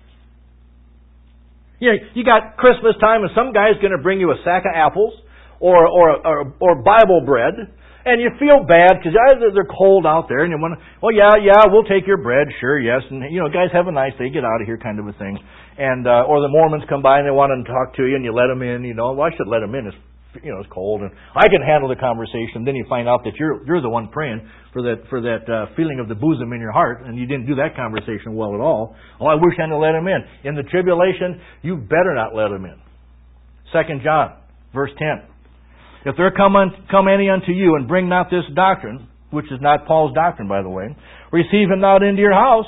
You know, you got Christmas time and some guy's going to bring you a sack of apples or, or, or, or Bible bread. And you feel bad because they're cold out there, and you want to, well, yeah, yeah, we'll take your bread, sure, yes, and you know, guys, have a nice day, get out of here, kind of a thing. And uh, or the Mormons come by and they want to talk to you, and you let them in. You know, well, I should let them in. It's you know, it's cold, and I can handle the conversation. Then you find out that you're you're the one praying for that for that uh, feeling of the bosom in your heart, and you didn't do that conversation well at all. Oh, I wish I hadn't let them in. In the tribulation, you better not let them in. Second John, verse ten. If there come, un, come any unto you, and bring not this doctrine, which is not Paul's doctrine, by the way, receive him not into your house.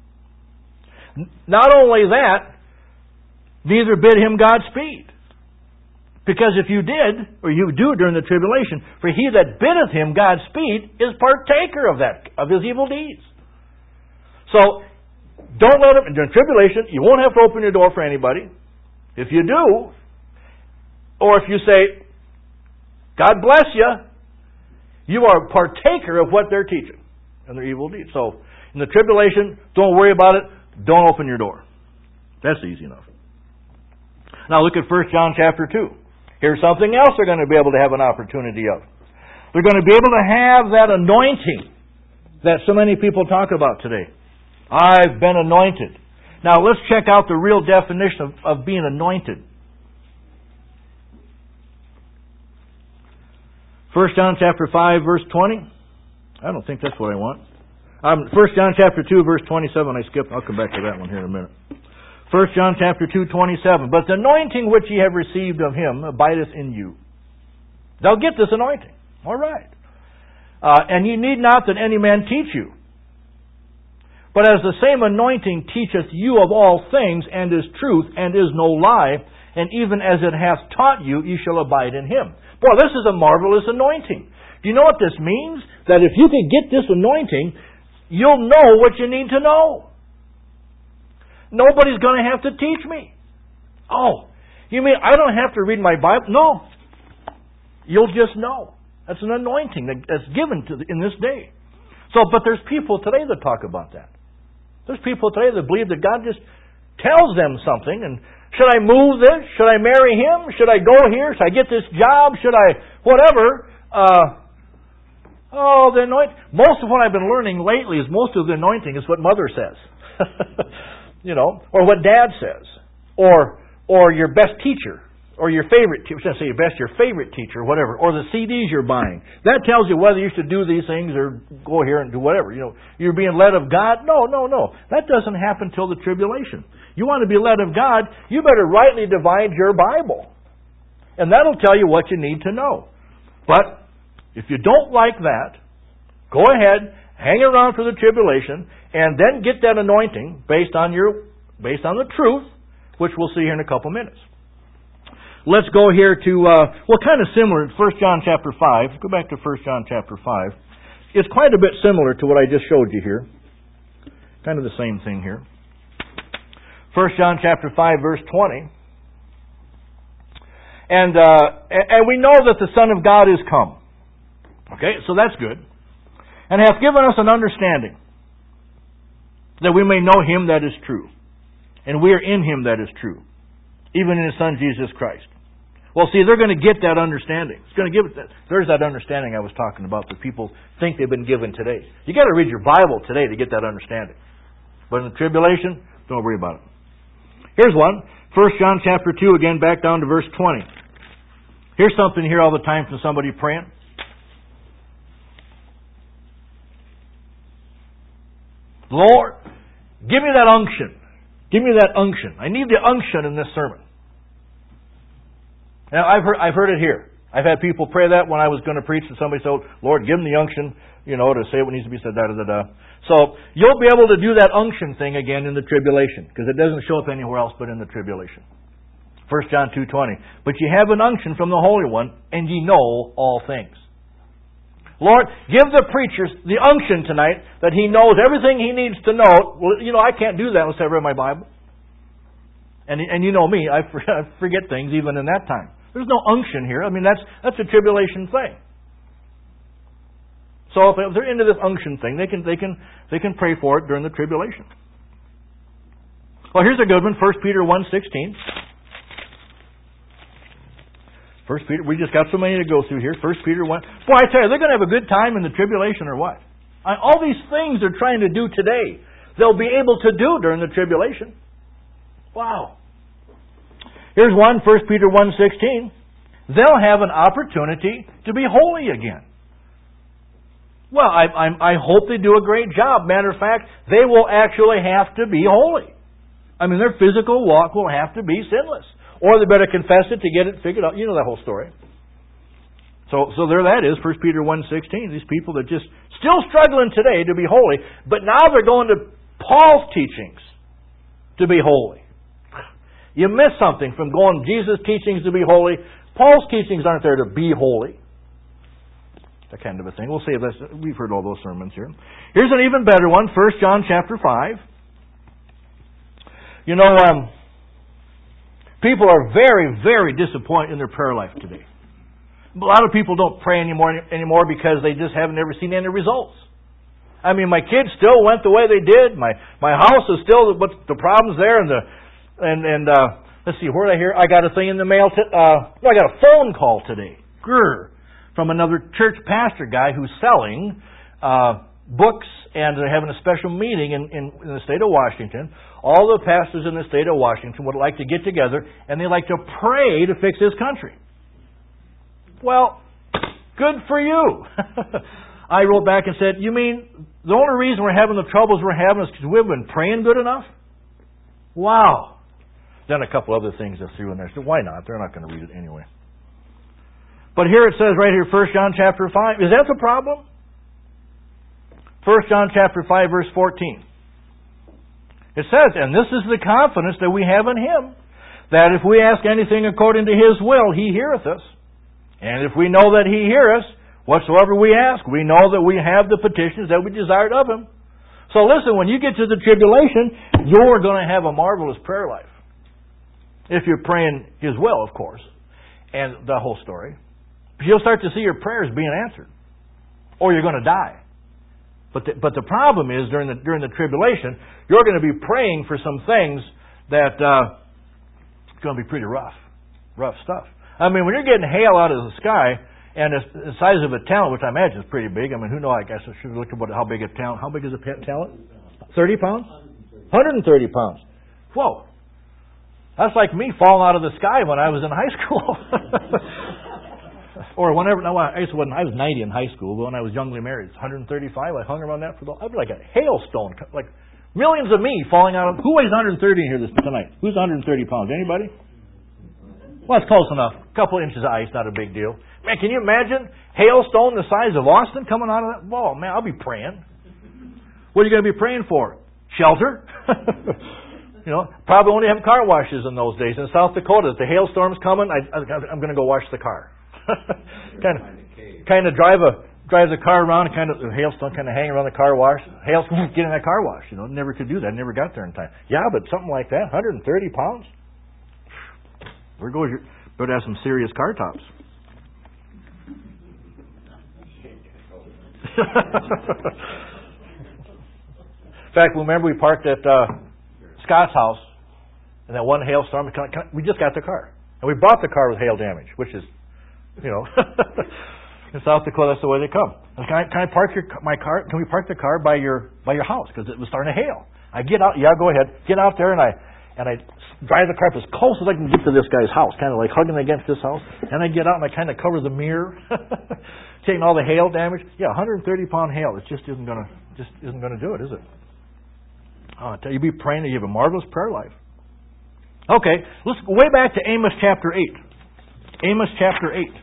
Not only that, neither bid him Godspeed. Because if you did, or you do during the tribulation, for he that biddeth him Godspeed is partaker of that, of his evil deeds. So, don't let him, during tribulation, you won't have to open your door for anybody. If you do, or if you say, God bless you, you are a partaker of what they're teaching and their evil deeds. So, in the tribulation, don't worry about it. Don't open your door. That's easy enough. Now look at First John chapter two. Here's something else they're going to be able to have an opportunity of. They're going to be able to have that anointing that so many people talk about today. I've been anointed. Now let's check out the real definition of, of being anointed. First John chapter five, verse twenty. I don't think that's what I want. Um, First John chapter two, verse twenty-seven. I skipped. I'll come back to that one here in a minute. First John chapter two, twenty-seven. But the anointing which ye have received of him abideth in you. Thou get this anointing. All right. Uh, and ye need not that any man teach you. But as the same anointing teacheth you of all things, and is truth, and is no lie, and even as it hath taught you, ye shall abide in him. Boy, this is a marvelous anointing. Do you know what this means? That if you can get this anointing, you'll know what you need to know. Nobody's going to have to teach me. Oh, you mean I don't have to read my Bible? No. You'll just know. That's an anointing that's given to the, in this day. So, but there's people today that talk about that. There's people today that believe that God just tells them something, and should I move this? Should I marry him? Should I go here? Should I get this job? Should I whatever? Uh, oh, the anointing. Most of what I've been learning lately is most of the anointing is what Mother says, you know, or what Dad says, or or your best teacher, or your favorite teacher. I say your best, your favorite teacher, whatever, or the C Ds you're buying. That tells you whether you should do these things or go here and do whatever. You know, you're being led of God. No, no, no. That doesn't happen till the tribulation. You want to be led of God, you better rightly divide your Bible. And that'll tell you what you need to know. But if you don't like that, go ahead, hang around for the tribulation, and then get that anointing based on your based on the truth, which we'll see here in a couple minutes. Let's go here to, uh, well, kind of similar, First John chapter five. Go back to First John chapter five. It's quite a bit similar to what I just showed you here. Kind of the same thing here. First John chapter five, verse twenty. And uh, and we know that the Son of God is come. Okay, so that's good. And hath given us an understanding, that we may know him that is true. And we are in him that is true, even in his Son Jesus Christ. Well, see, they're going to get that understanding. It's going to give it that. There's that understanding I was talking about that people think they've been given today. You got to read your Bible today to get that understanding. But in the tribulation, don't worry about it. Here's one. First John chapter two, again, back down to verse twenty. Here's something here all the time from somebody praying. Lord, give me that unction. Give me that unction. I need the unction in this sermon. Now, I've heard, I've heard it here. I've had people pray that when I was going to preach, and somebody said, Lord, give them the unction, you know, to say what needs to be said, da da da da. So, you'll be able to do that unction thing again in the tribulation, because it doesn't show up anywhere else but in the tribulation. First John two twenty. But ye have an unction from the Holy One, and ye know all things. Lord, give the preacher the unction tonight that he knows everything he needs to know. Well, you know, I can't do that unless I read my Bible. And and you know me, I forget things even in that time. There's no unction here. I mean, that's that's a tribulation thing. So if they're into this unction thing, they can they can they can pray for it during the tribulation. Well, here's a good one. First Peter one sixteen. First Peter, we just got so many to go through here. First Peter one. Boy, I tell you, they're going to have a good time in the tribulation or what? I, all these things they're trying to do today, they'll be able to do during the tribulation. Wow. Here's one, First Peter one sixteen. They'll have an opportunity to be holy again. Well, I, I, I hope they do a great job. Matter of fact, they will actually have to be holy. I mean, their physical walk will have to be sinless. Or they better confess it to get it figured out. You know that whole story. So so there that is, First Peter one sixteen. These people that just still struggling today to be holy, but now they're going to Paul's teachings to be holy. You miss something from going Jesus' teachings to be holy. Paul's teachings aren't there to be holy. That kind of a thing. We'll save this. We've heard all those sermons here. Here's an even better one. First John chapter five. You know, um, people are very, very disappointed in their prayer life today. A lot of people don't pray anymore anymore because they just haven't ever seen any results. I mean, my kids still went the way they did. My my house is still what's the problems there, and the and and uh, let's see, where did I hear? I got a thing in the mail. T- uh, no, I got a phone call today. Grr. From another church pastor guy who's selling uh, books, and they're having a special meeting in, in, in the state of Washington. All the pastors in the state of Washington would like to get together, and they like to pray to fix this country. Well, good for you. I wrote back and said, you mean the only reason we're having the troubles we're having is because we haven't been praying good enough? Wow. Then a couple other things I threw in there. So why not? They're not going to read it anyway. But here it says right here, First John chapter five. Is that the problem? First John chapter five, verse fourteen. It says, and this is the confidence that we have in Him, that if we ask anything according to His will, He heareth us. And if we know that He heareth us, whatsoever we ask, we know that we have the petitions that we desired of Him. So listen, when you get to the tribulation, you're going to have a marvelous prayer life. If you're praying His will, of course. And the whole story. You'll start to see your prayers being answered. Or you're going to die. But the, but the problem is, during the during the tribulation, you're going to be praying for some things that uh, it's going to be pretty rough. Rough stuff. I mean, when you're getting hail out of the sky, and it's the size of a talent, which I imagine is pretty big. I mean, who knows? I guess I should look at what, how big a talent. How big is a talent? thirty pounds? one hundred thirty pounds. Whoa. That's like me falling out of the sky when I was in high school. Or whenever, no, I used to, when I was ninety in high school, but when I was youngly married, one hundred thirty-five, I hung around that for the, I'd be like a hailstone, like millions of me falling out of, who weighs one hundred thirty in here this tonight? Who's one hundred thirty pounds? Anybody? Well, it's close enough. A couple inches of ice, not a big deal. Man, can you imagine hailstone the size of Austin coming out of that? Whoa, man, I'll be praying. What are you going to be praying for? Shelter? You know, probably only have car washes in those days. In South Dakota, if the hailstorm's coming, I, I, I'm going to go wash the car. kind of, kind of drive a drive the car around, kind of the hailstone, kind of hang around the car wash. Hailstone, get in that car wash. You know, never could do that. Never got there in time. Yeah, but something like that, one hundred thirty pounds. Where goes your? Better have some serious car tops. In fact, remember we parked at uh, Scott's house, and that one hailstorm. We just got the car, and we bought the car with hail damage, which is. You know, in South Dakota, that's the way they come. Can I, can I park your my car? Can we park the car by your by your house because it was starting to hail? I get out. Yeah, go ahead. Get out there and I and I drive the car up as close as I can get to this guy's house, kind of like hugging against this house. And I get out and I kind of cover the mirror, taking all the hail damage. Yeah, one hundred thirty pound hail. It just isn't gonna just isn't gonna do it, is it? Oh, I tell you, be praying that you have a marvelous prayer life. Okay, let's go way back to Amos chapter eight. Amos chapter eight.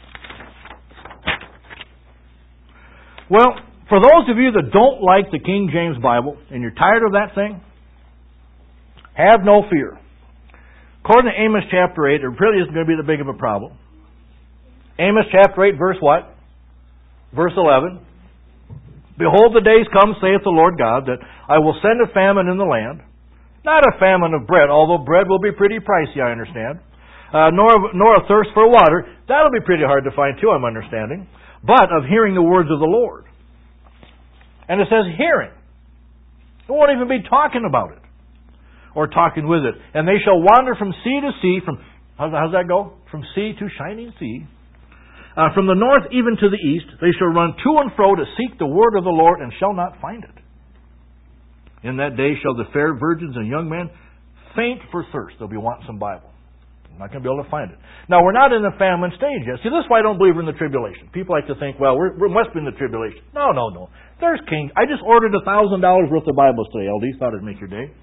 Well, for those of you that don't like the King James Bible and you're tired of that thing, have no fear. According to Amos chapter eight, it really isn't going to be that big of a problem. Amos chapter eight, verse what? verse eleven, Behold, the days come, saith the Lord God, that I will send a famine in the land, not a famine of bread, although bread will be pretty pricey, I understand, uh, nor, nor a thirst for water. That'll be pretty hard to find too, I'm understanding, but of hearing the words of the Lord. And it says hearing. It won't even be talking about it or talking with it. And they shall wander from sea to sea, from, how's, how's that go? From sea to shining sea. Uh, from the north even to the east, they shall run to and fro to seek the word of the Lord, and shall not find it. In that day shall the fair virgins and young men faint for thirst. They'll be wanting some Bible. I'm not going to be able to find it. Now, we're not in the famine stage yet. See, this is why I don't believe we're in the tribulation. People like to think, well, we're, we must be in the tribulation. No, no, no. There's kings. I just ordered one thousand dollars worth of Bibles today, L D. Thought it'd make your day.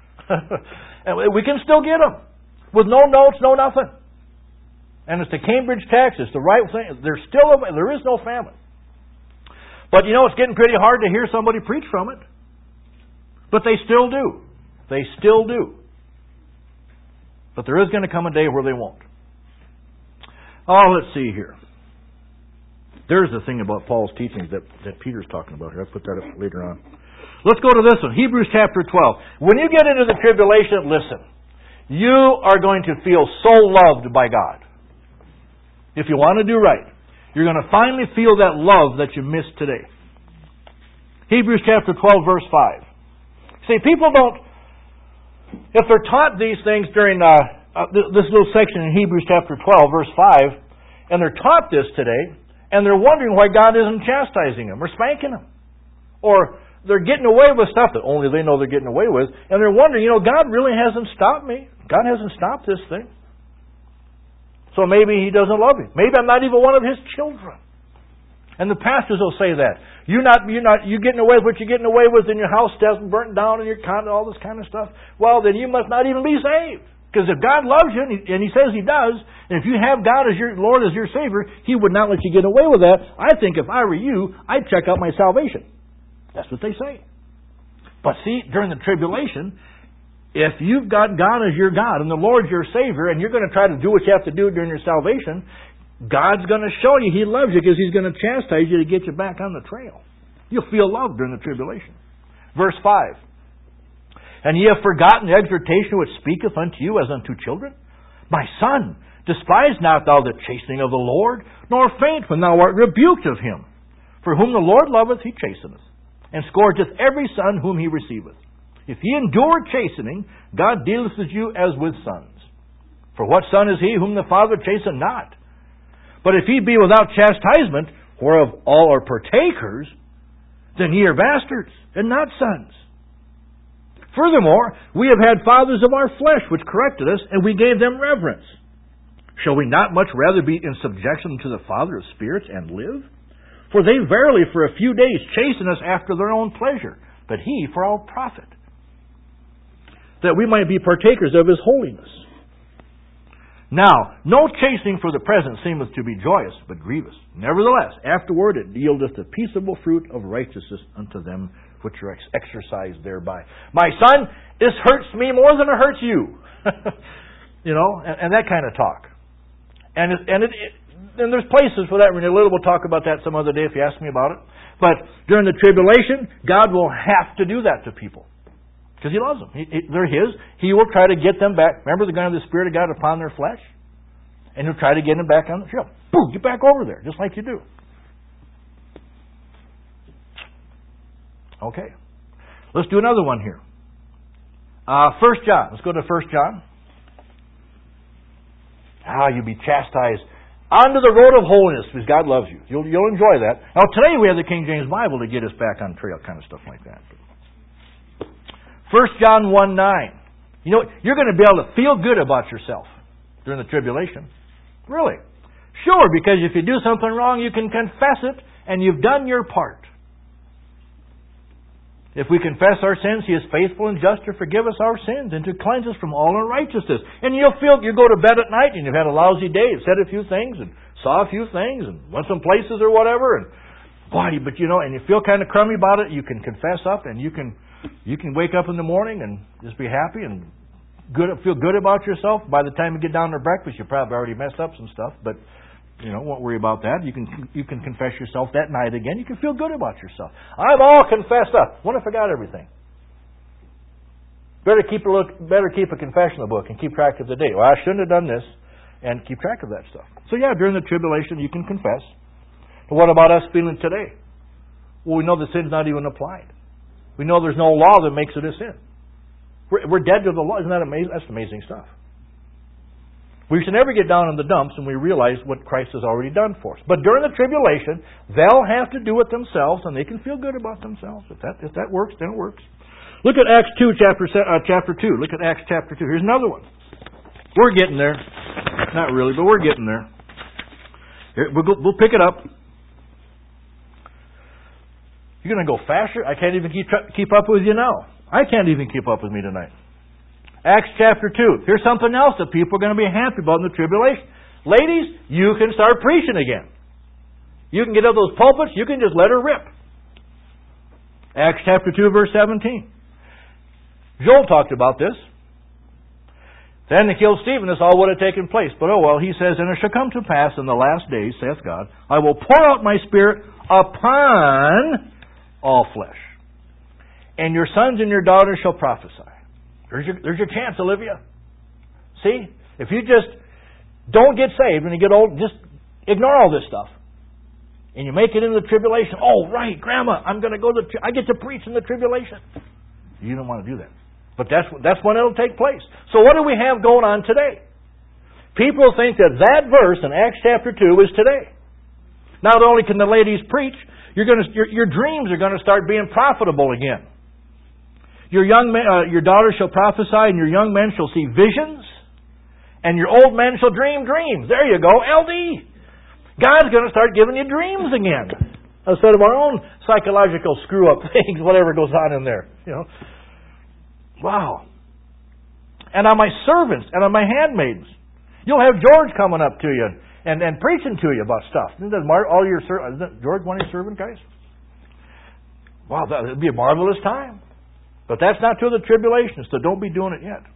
And we can still get them. With no notes, no nothing. And it's the Cambridge text. It's the right thing. There's still a, there is no famine. But you know, it's getting pretty hard to hear somebody preach from it. But they still do. They still do. But there is going to come a day where they won't. Oh, let's see here. There's the thing about Paul's teachings that, that Peter's talking about here. I'll put that up later on. Let's go to this one. Hebrews chapter twelve. When you get into the tribulation, listen. You are going to feel so loved by God. If you want to do right, you're going to finally feel that love that you missed today. Hebrews chapter twelve, verse five. See, people don't, if they're taught these things during uh, uh, this little section in Hebrews chapter twelve, verse five, and they're taught this today, and they're wondering why God isn't chastising them or spanking them, or they're getting away with stuff that only they know they're getting away with, and they're wondering, you know, God really hasn't stopped me. God hasn't stopped this thing. So maybe He doesn't love me. Maybe I'm not even one of His children. And the pastors will say that. You're not, you're not, you're getting away with what you're getting away with, and your house doesn't burn down, and your condo, all this kind of stuff. Well, then you must not even be saved. Because if God loves you, and he, and he says He does, and if you have God as your Lord, as your Savior, He would not let you get away with that. I think if I were you, I'd check out my salvation. That's what they say. But see, during the tribulation, if you've got God as your God and the Lord's your Savior, and you're going to try to do what you have to do during your salvation, God's going to show you He loves you because He's going to chastise you to get you back on the trail. You'll feel loved during the tribulation. Verse five. And ye have forgotten the exhortation which speaketh unto you as unto children? My son, despise not thou the chastening of the Lord, nor faint when thou art rebuked of Him. For whom the Lord loveth, He chasteneth, and scourgeth every son whom He receiveth. If ye endure chastening, God dealeth with you as with sons. For what son is he whom the Father chasten not? But if ye be without chastisement, whereof all are partakers, then ye are bastards, and not sons. Furthermore, we have had fathers of our flesh which corrected us, and we gave them reverence. Shall we not much rather be in subjection to the Father of spirits and live? For they verily for a few days chasten us after their own pleasure, but He for our profit, that we might be partakers of His holiness. Now, no chastening for the present seemeth to be joyous, but grievous. Nevertheless, afterward it yieldeth the peaceable fruit of righteousness unto them which are ex- exercised thereby. My son, this hurts me more than it hurts you. You know, and, and that kind of talk. And it, and it, it and there's places for that. Renee Little will talk about that some other day if you ask me about it. But during the tribulation, God will have to do that to people. Because He loves them. He, he, they're His. He will try to get them back. Remember the guy of the Spirit of God upon their flesh? And He'll try to get them back on the trail. Boom, get back over there, just like you do. Okay. Let's do another one here. Uh, First John. Let's go to First John. Ah, you'll be chastised onto the road of holiness because God loves you. You'll, you'll enjoy that. Now, today we have the King James Bible to get us back on trail, kind of stuff like that. First John one nine. You know, you're going to be able to feel good about yourself during the tribulation. Really. Sure, because if you do something wrong, you can confess it, and you've done your part. If we confess our sins, He is faithful and just to forgive us our sins and to cleanse us from all unrighteousness. And you'll feel, you go to bed at night and you've had a lousy day, and said a few things and saw a few things and went some places or whatever, and boy, but you know, and you feel kind of crummy about it, you can confess up and you can you can wake up in the morning and just be happy and good, feel good about yourself. By the time you get down to breakfast, you probably already messed up some stuff, but You know, won't worry about that. You can you can confess yourself that night again. You can feel good about yourself. I've all confessed up. What if I forgot everything? Better keep a look. Better keep a confessional book and keep track of the date. Well, I shouldn't have done this, and keep track of that stuff. So yeah, during the tribulation, you can confess. But what about us feeling today? Well, we know the sin's not even applied. We know there's no law that makes it a sin. We're, we're dead to the law. Isn't that amazing? That's amazing stuff. We should never get down in the dumps when we realize what Christ has already done for us. But during the tribulation, they'll have to do it themselves, and they can feel good about themselves. If that if that works, then it works. Look at Acts two, chapter uh, chapter two. Look at Acts chapter two. Here's another one. We're getting there. Not really, but we're getting there. Here, we'll, go, we'll pick it up. You're going to go faster? I can't even keep keep up with you now. I can't even keep up with me tonight. Acts chapter two. Here's something else that people are going to be happy about in the tribulation. Ladies, you can start preaching again. You can get out those pulpits. You can just let her rip. Acts chapter two, verse seventeen. Joel talked about this. Then they killed Stephen. This all would have taken place. But oh well, he says, and it shall come to pass in the last days, saith God, I will pour out my Spirit upon all flesh. And your sons and your daughters shall prophesy. There's your, there's your chance, Olivia. See? If you just don't get saved when you get old, just ignore all this stuff. And you make it into the tribulation. Oh, right, Grandma, I'm going to go to, the, I get to preach in the tribulation. You don't want to do that. But that's, that's when it'll take place. So what do we have going on today? People think that that verse in Acts chapter two is today. Not only can the ladies preach, you're going to, your, your dreams are going to start being profitable again. Your young men, uh, your daughters shall prophesy, and your young men shall see visions, and your old men shall dream dreams. There you go, L D. God's going to start giving you dreams again, instead of our own psychological screw-up things, whatever goes on in there. You know, wow. And on my servants and on my handmaids, you'll have George coming up to you and, and preaching to you about stuff. Isn't that all your isn't George one of your servant guys? Wow, that would be a marvelous time. But that's not to the tribulation, so don't be doing it yet.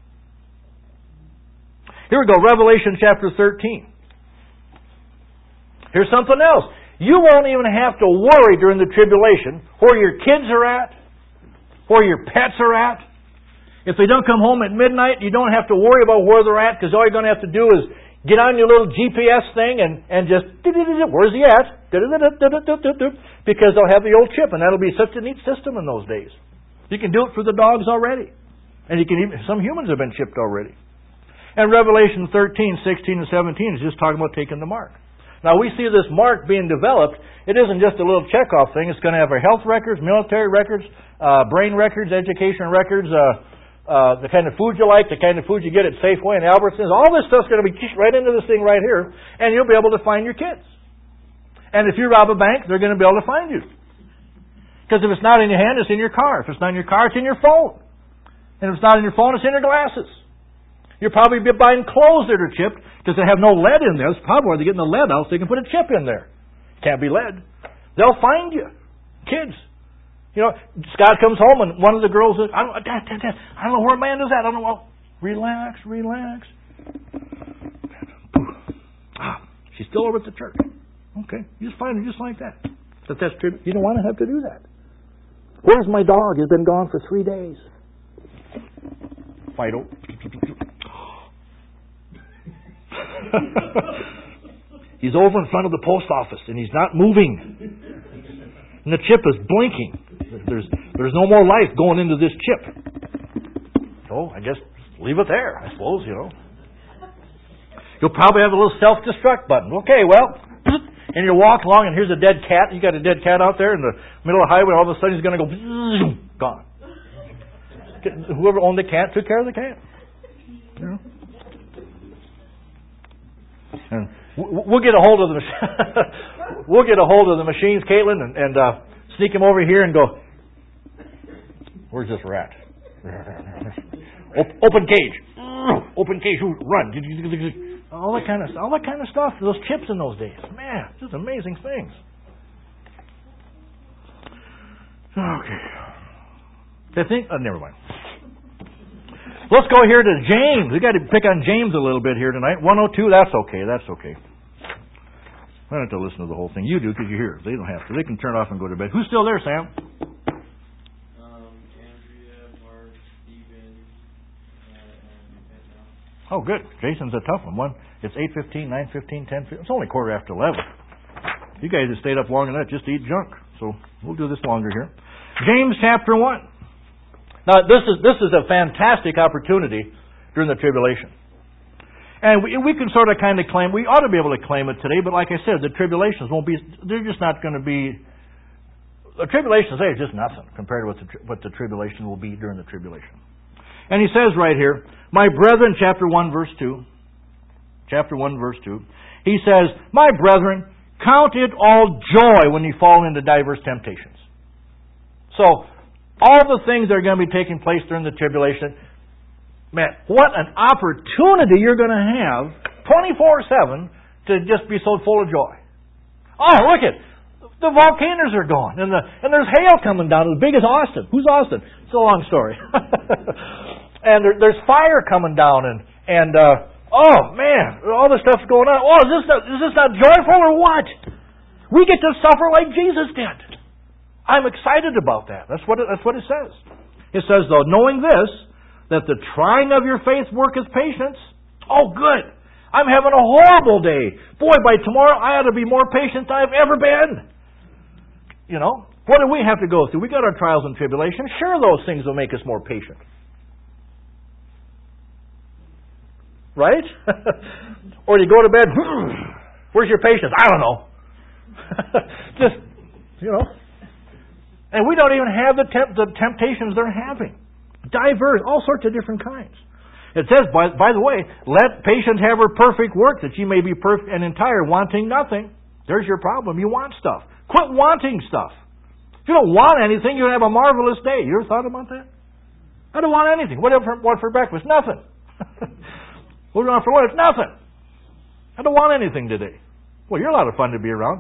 Here we go, Revelation chapter thirteen. Here's something else. You won't even have to worry during the tribulation where your kids are at, where your pets are at. If they don't come home at midnight, you don't have to worry about where they're at, because all you're going to have to do is get on your little G P S thing and, and just, where's he at? Because they'll have the old chip, and that'll be such a neat system in those days. You can do it for the dogs already. And you can even, some humans have been chipped already. And Revelation thirteen, sixteen, and seventeen is just talking about taking the mark. Now we see this mark being developed. It isn't just a little checkoff thing. It's going to have our health records, military records, uh, brain records, education records, uh, uh, the kind of food you like, the kind of food you get at Safeway and Albertsons. All this stuff's going to be right into this thing right here, and you'll be able to find your kids. And if you rob a bank, they're going to be able to find you. Because if it's not in your hand, it's in your car. If it's not in your car, it's in your phone. And if it's not in your phone, it's in your glasses. You'll probably be buying clothes that are chipped because they have no lead in there. That's probably why they're getting the lead out so they can put a chip in there. Can't be lead. They'll find you. Kids. You know, Scott comes home and one of the girls says, I don't, Dad, Dad, Dad, I don't know where Amanda's at. I don't know. Well, relax, relax. Ah, she's still over at the church. Okay. You just find her just like that. But that's true. You don't want to have to do that. Where's my dog? He's been gone for three days. Fido. He's over in front of the post office and he's not moving. And the chip is blinking. There's there's no more life going into this chip. So I guess leave it there, I suppose, you know. You'll probably have a little self-destruct button. Okay, well, and you walk along and here's a dead cat. You got a dead cat out there in the middle of the highway. All of a sudden he's going to go, gone. Whoever owned the cat took care of the cat. You know? And we'll get a hold of the we'll get a hold of the machines, Caitlin, and, and uh, sneak him over here and go, where's this rat? Open cage. Open cage. Run. All that kind of all that kind of stuff. Those chips in those days, man, just amazing things. Okay, I think. Oh, never mind. Let's go here to James. We got to pick on James a little bit here tonight. one oh two. That's okay. That's okay. I don't have to listen to the whole thing. You do because you're here. They don't have to. They can turn off and go to bed. Who's still there, Sam? Um, Andrea, Mark, Stephen, uh, and Ed. Oh, good. Jason's a tough one. One. It's eight fifteen, nine fifteen, ten fifteen. It's only quarter after eleven. You guys have stayed up long enough just to eat junk. So we'll do this longer here. James chapter one. Now, this is this is a fantastic opportunity during the tribulation. And we, we can sort of kind of claim, we ought to be able to claim it today, but like I said, the tribulations won't be, they're just not going to be, the tribulation today is just nothing compared to what the, what the tribulation will be during the tribulation. And he says right here, my brethren, chapter one, verse two, chapter one, verse two, he says, my brethren, count it all joy when you fall into diverse temptations. So, all the things that are going to be taking place during the tribulation, man, what an opportunity you're going to have twenty-four seven to just be so full of joy. Oh, look at the volcanoes are gone, and the and there's hail coming down as big as Austin. Who's Austin? It's a long story. And there, there's fire coming down, and and uh, oh man, all this stuff's going on. Oh, is this not, is this not joyful or what? We get to suffer like Jesus did. I'm excited about that. That's what it, that's what it says. It says though, knowing this, that the trying of your faith worketh patience. Oh, good. I'm having a horrible day. Boy, by tomorrow I ought to be more patient than I've ever been. You know, what do we have to go through? We got our trials and tribulations. Sure, those things will make us more patient. Right? Or you go to bed, where's your patience? I don't know. Just, you know. And we don't even have the, temp- the temptations they're having. Diverse, all sorts of different kinds. It says, by, by the way, let patience have her perfect work, that ye may be perfect and entire, wanting nothing. There's your problem. You want stuff. Quit wanting stuff. If you don't want anything, you're going to have a marvelous day. You ever thought about that? I don't want anything. What do I want for breakfast? Nothing. What do I want for lunch? Nothing. I don't want anything today. Well, you're a lot of fun to be around.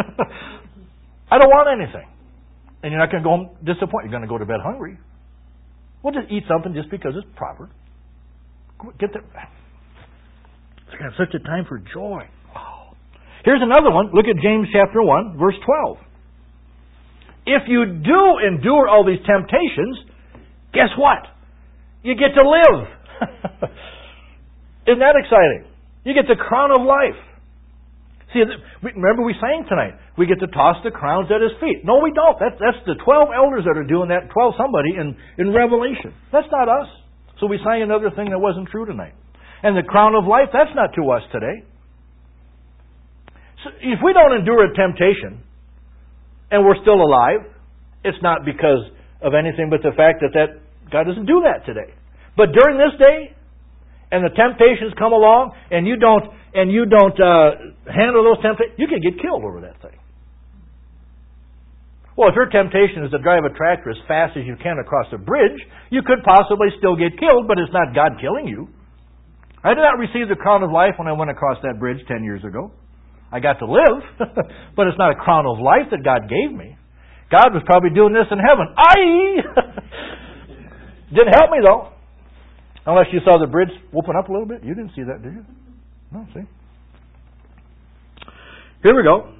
I don't want anything. And you're not going to go home disappointed. You're going to go to bed hungry. We'll just eat something just because it's proper. Get there. It's such a time for joy. Wow. Here's another one. Look at James chapter one, verse twelve. If you do endure all these temptations, guess what? You get to live. Isn't that exciting? You get the crown of life. See, remember we sang tonight, we get to toss the crowns at His feet. No, we don't. That's, that's the twelve elders that are doing that, twelve somebody in, in Revelation. That's not us. So we sang another thing that wasn't true tonight. And the crown of life, that's not to us today. So if we don't endure a temptation, and we're still alive, it's not because of anything but the fact that, that God doesn't do that today. But during this day, and the temptations come along, and you don't and you don't uh, handle those temptations, you can get killed over that thing. Well, if your temptation is to drive a tractor as fast as you can across a bridge, you could possibly still get killed, but it's not God killing you. I did not receive the crown of life when I went across that bridge ten years ago. I got to live, but it's not a crown of life that God gave me. God was probably doing this in heaven. Aye! Didn't help me, though. Unless you saw the bridge open up a little bit. You didn't see that, did you? No, see? Here we go.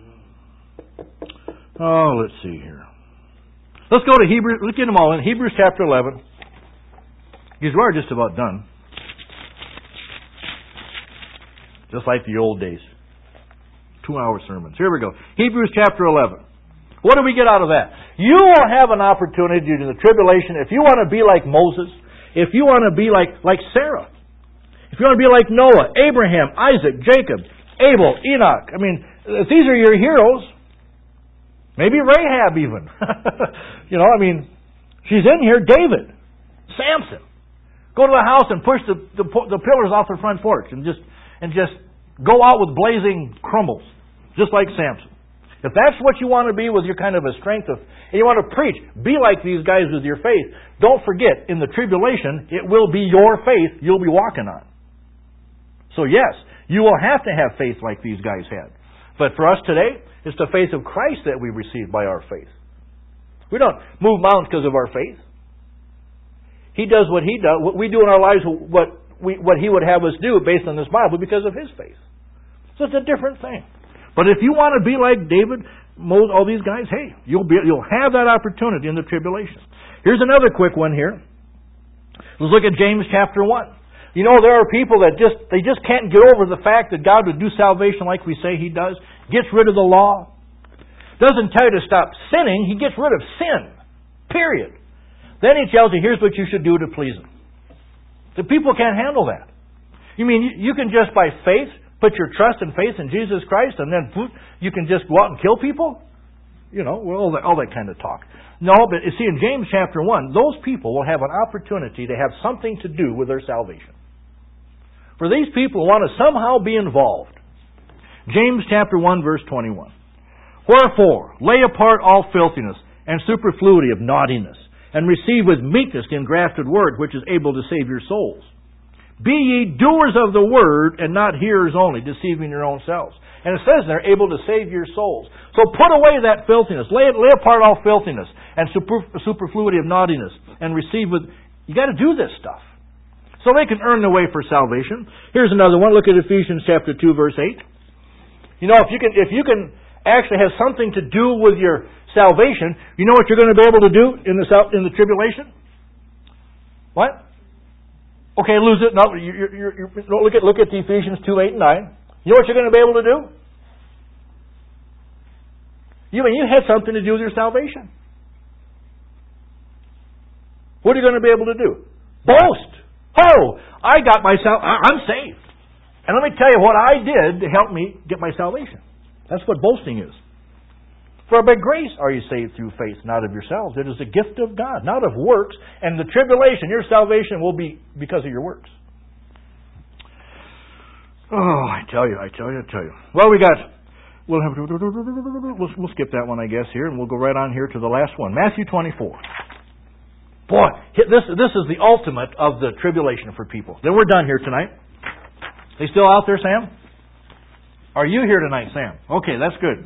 Oh, let's see here. Let's go to Hebrews. Let's get them all in. Hebrews chapter eleven. Because we are just about done. Just like the old days. Two-hour sermons. Here we go. Hebrews chapter eleven. What do we get out of that? You will have an opportunity in the tribulation, if you want to be like Moses, if you want to be like, like Sarah, if you want to be like Noah, Abraham, Isaac, Jacob, Abel, Enoch. I mean, if these are your heroes, maybe Rahab even. You know, I mean, she's in here. David, Samson. Go to the house and push the, the, the pillars off the front porch and just and just go out with blazing crumbles, just like Samson. If that's what you want to be with your kind of a strength of, and you want to preach, be like these guys with your faith. Don't forget, in the tribulation, it will be your faith you'll be walking on. So yes, you will have to have faith like these guys had. But for us today, it's the faith of Christ that we receive by our faith. We don't move mountains because of our faith. He does what He does, what we do in our lives, what we, what He would have us do based on this Bible because of His faith. So it's a different thing. But if you want to be like David, Moses, all these guys, hey, you'll be you'll have that opportunity in the tribulation. Here's another quick one here. Let's look at James chapter one. You know, there are people that just they just can't get over the fact that God would do salvation like we say He does. Gets rid of the law. Doesn't tell you to stop sinning. He gets rid of sin. Period. Then He tells you, here's what you should do to please Him. The people can't handle that. You mean you can just by faith put your trust and faith in Jesus Christ and then you can just go out and kill people? You know, well, all that, all that kind of talk. No, but you see, in James chapter one, those people will have an opportunity to have something to do with their salvation. For these people want to somehow be involved. James chapter one, verse twenty-one. Wherefore, lay apart all filthiness and superfluity of naughtiness, and receive with meekness the engrafted word, which is able to save your souls. Be ye doers of the word, and not hearers only, deceiving your own selves. And it says they're able to save your souls. So put away that filthiness. Lay, lay apart all filthiness and super, superfluity of naughtiness, and receive with... You got to do this stuff, so they can earn their way for salvation. Here's another one. Look at Ephesians chapter two, verse eight. You know, if you can, if you can actually have something to do with your salvation, you know what you're going to be able to do in the in the tribulation? What? Okay, lose it. No, you, you, you, you, look at look at the Ephesians two, eight, and nine. You know what you're going to be able to do? You mean you had something to do with your salvation? What are you going to be able to do? Boast. Oh, I got myself. I'm saved, and let me tell you what I did to help me get my salvation. That's what boasting is. For by grace are you saved through faith, not of yourselves. It is a gift of God, not of works. And the tribulation, your salvation will be because of your works. Oh, I tell you, I tell you, I tell you. Well, we got, we'll have, we'll, we'll skip that one, I guess, here, and we'll go right on here to the last one. Matthew twenty-four. Boy, this, this is the ultimate of the tribulation for people. Then we're done here tonight. They still out there, Sam? Are you here tonight, Sam? Okay, that's good.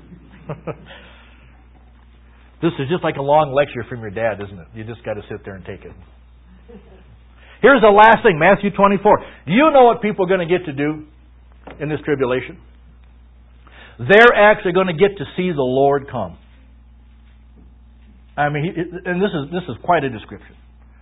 This is just like a long lecture from your dad, isn't it? You just got to sit there and take it. Here's the last thing, Matthew twenty-four. Do you know what people are going to get to do in this tribulation? They're actually going to get to see the Lord come. I mean, and this is this is quite a description.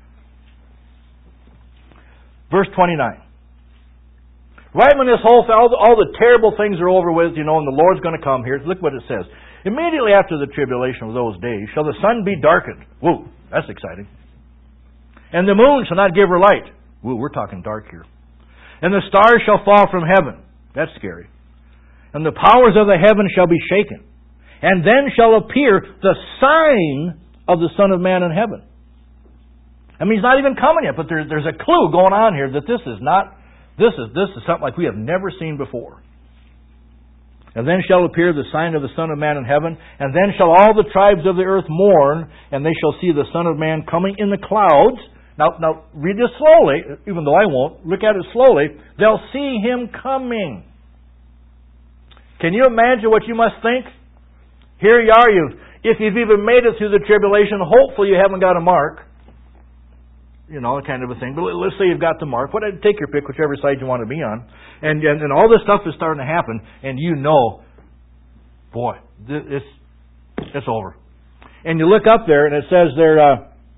Verse twenty-nine. Right when this whole all the, all the terrible things are over with, you know, and the Lord's going to come here. Look what it says. Immediately after the tribulation of those days shall the sun be darkened. Whoa, that's exciting. And the moon shall not give her light. Whoa, we're talking dark here. And the stars shall fall from heaven. That's scary. And the powers of the heaven shall be shaken. And then shall appear the sign of the Son of Man in heaven. I mean, He's not even coming yet, but there, there's a clue going on here that this is not, this is, this is something like we have never seen before. And then shall appear the sign of the Son of Man in heaven, and then shall all the tribes of the earth mourn, and they shall see the Son of Man coming in the clouds. Now, now read this slowly, even though I won't. Look at it slowly. They'll see Him coming. Can you imagine what you must think? Here you are. You've, if you've even made it through the tribulation, hopefully you haven't got a mark. You know, kind of a thing. But let's say you've got the mark. What, take your pick, whichever side you want to be on. And, and, and all this stuff is starting to happen, and you know, boy, this, it's, it's over. And you look up there, and it says there, uh,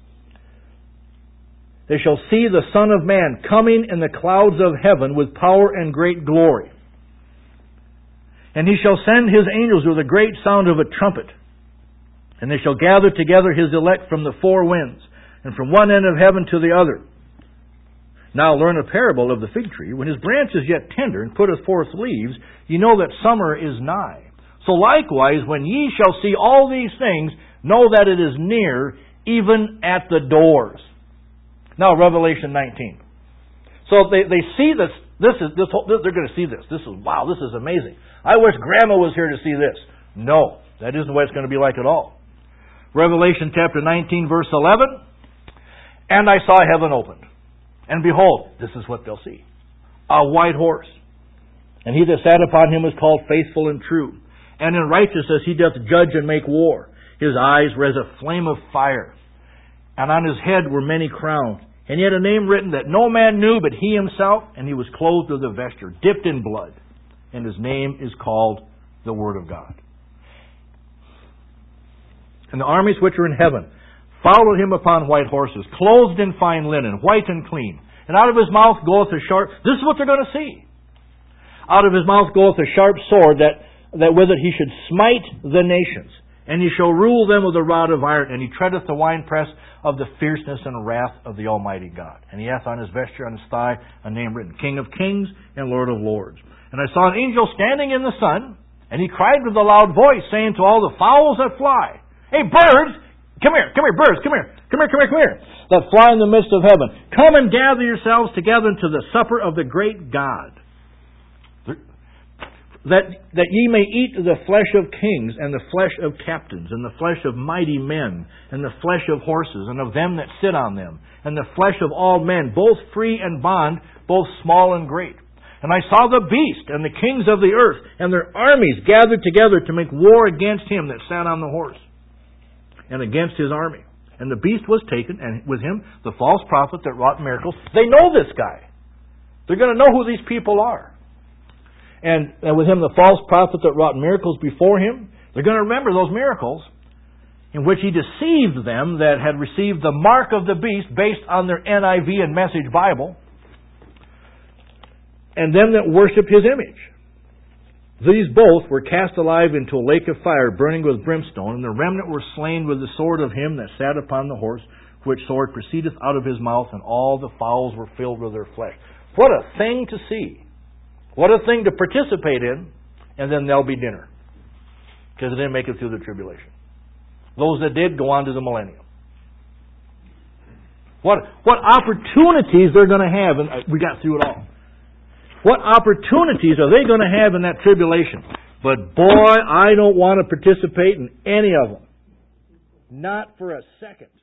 they shall see the Son of Man coming in the clouds of heaven with power and great glory. And He shall send His angels with a great sound of a trumpet. And they shall gather together His elect from the four winds, and from one end of heaven to the other. Now learn a parable of the fig tree. When his branch is yet tender, and putteth forth leaves, ye know that summer is nigh. So likewise, when ye shall see all these things, know that it is near, even at the doors. Now Revelation nineteen. So they, they see this. This is this. Whole, they're going to see this. This is wow. This is amazing. I wish Grandma was here to see this. No, that isn't what it's going to be like at all. Revelation chapter nineteen, verse eleven. And I saw heaven opened. And behold, this is what they'll see. A white horse. And he that sat upon him was called Faithful and True. And in righteousness he doth judge and make war. His eyes were as a flame of fire. And on his head were many crowns. And he had a name written that no man knew but he himself. And he was clothed with a vesture, dipped in blood. And his name is called the Word of God. And the armies which are in heaven followed him upon white horses, clothed in fine linen, white and clean. And out of his mouth goeth a sharp... This is what they're going to see. Out of his mouth goeth a sharp sword, that, that with it he should smite the nations. And he shall rule them with a rod of iron, and he treadeth the winepress of the fierceness and wrath of the Almighty God. And he hath on his vesture, on his thigh, a name written, King of Kings and Lord of Lords. And I saw an angel standing in the sun, and he cried with a loud voice, saying to all the fowls that fly, Hey, birds, come here, come here, birds, come here, come here, come here, come here, that fly in the midst of heaven. Come and gather yourselves together to the supper of the great God, that that ye may eat the flesh of kings, and the flesh of captains, and the flesh of mighty men, and the flesh of horses, and of them that sit on them, and the flesh of all men, both free and bond, both small and great. And I saw the beast, and the kings of the earth, and their armies gathered together to make war against him that sat on the horse, and against his army. And the beast was taken, and with him the false prophet that wrought miracles. They know this guy. They're going to know who these people are. And, and with him the false prophet that wrought miracles before him. They're going to remember those miracles in which he deceived them that had received the mark of the beast based on their N I V and Message Bible, and them that worshipped his image. These both were cast alive into a lake of fire burning with brimstone, and the remnant were slain with the sword of him that sat upon the horse, which sword proceedeth out of his mouth, and all the fowls were filled with their flesh. What a thing to see. What a thing to participate in, and then there'll be dinner. Because they didn't make it through the tribulation. Those that did go on to the millennium. What, what opportunities they're going to have, and we got through it all. What opportunities are they going to have in that tribulation? But boy, I don't want to participate in any of them. Not for a second.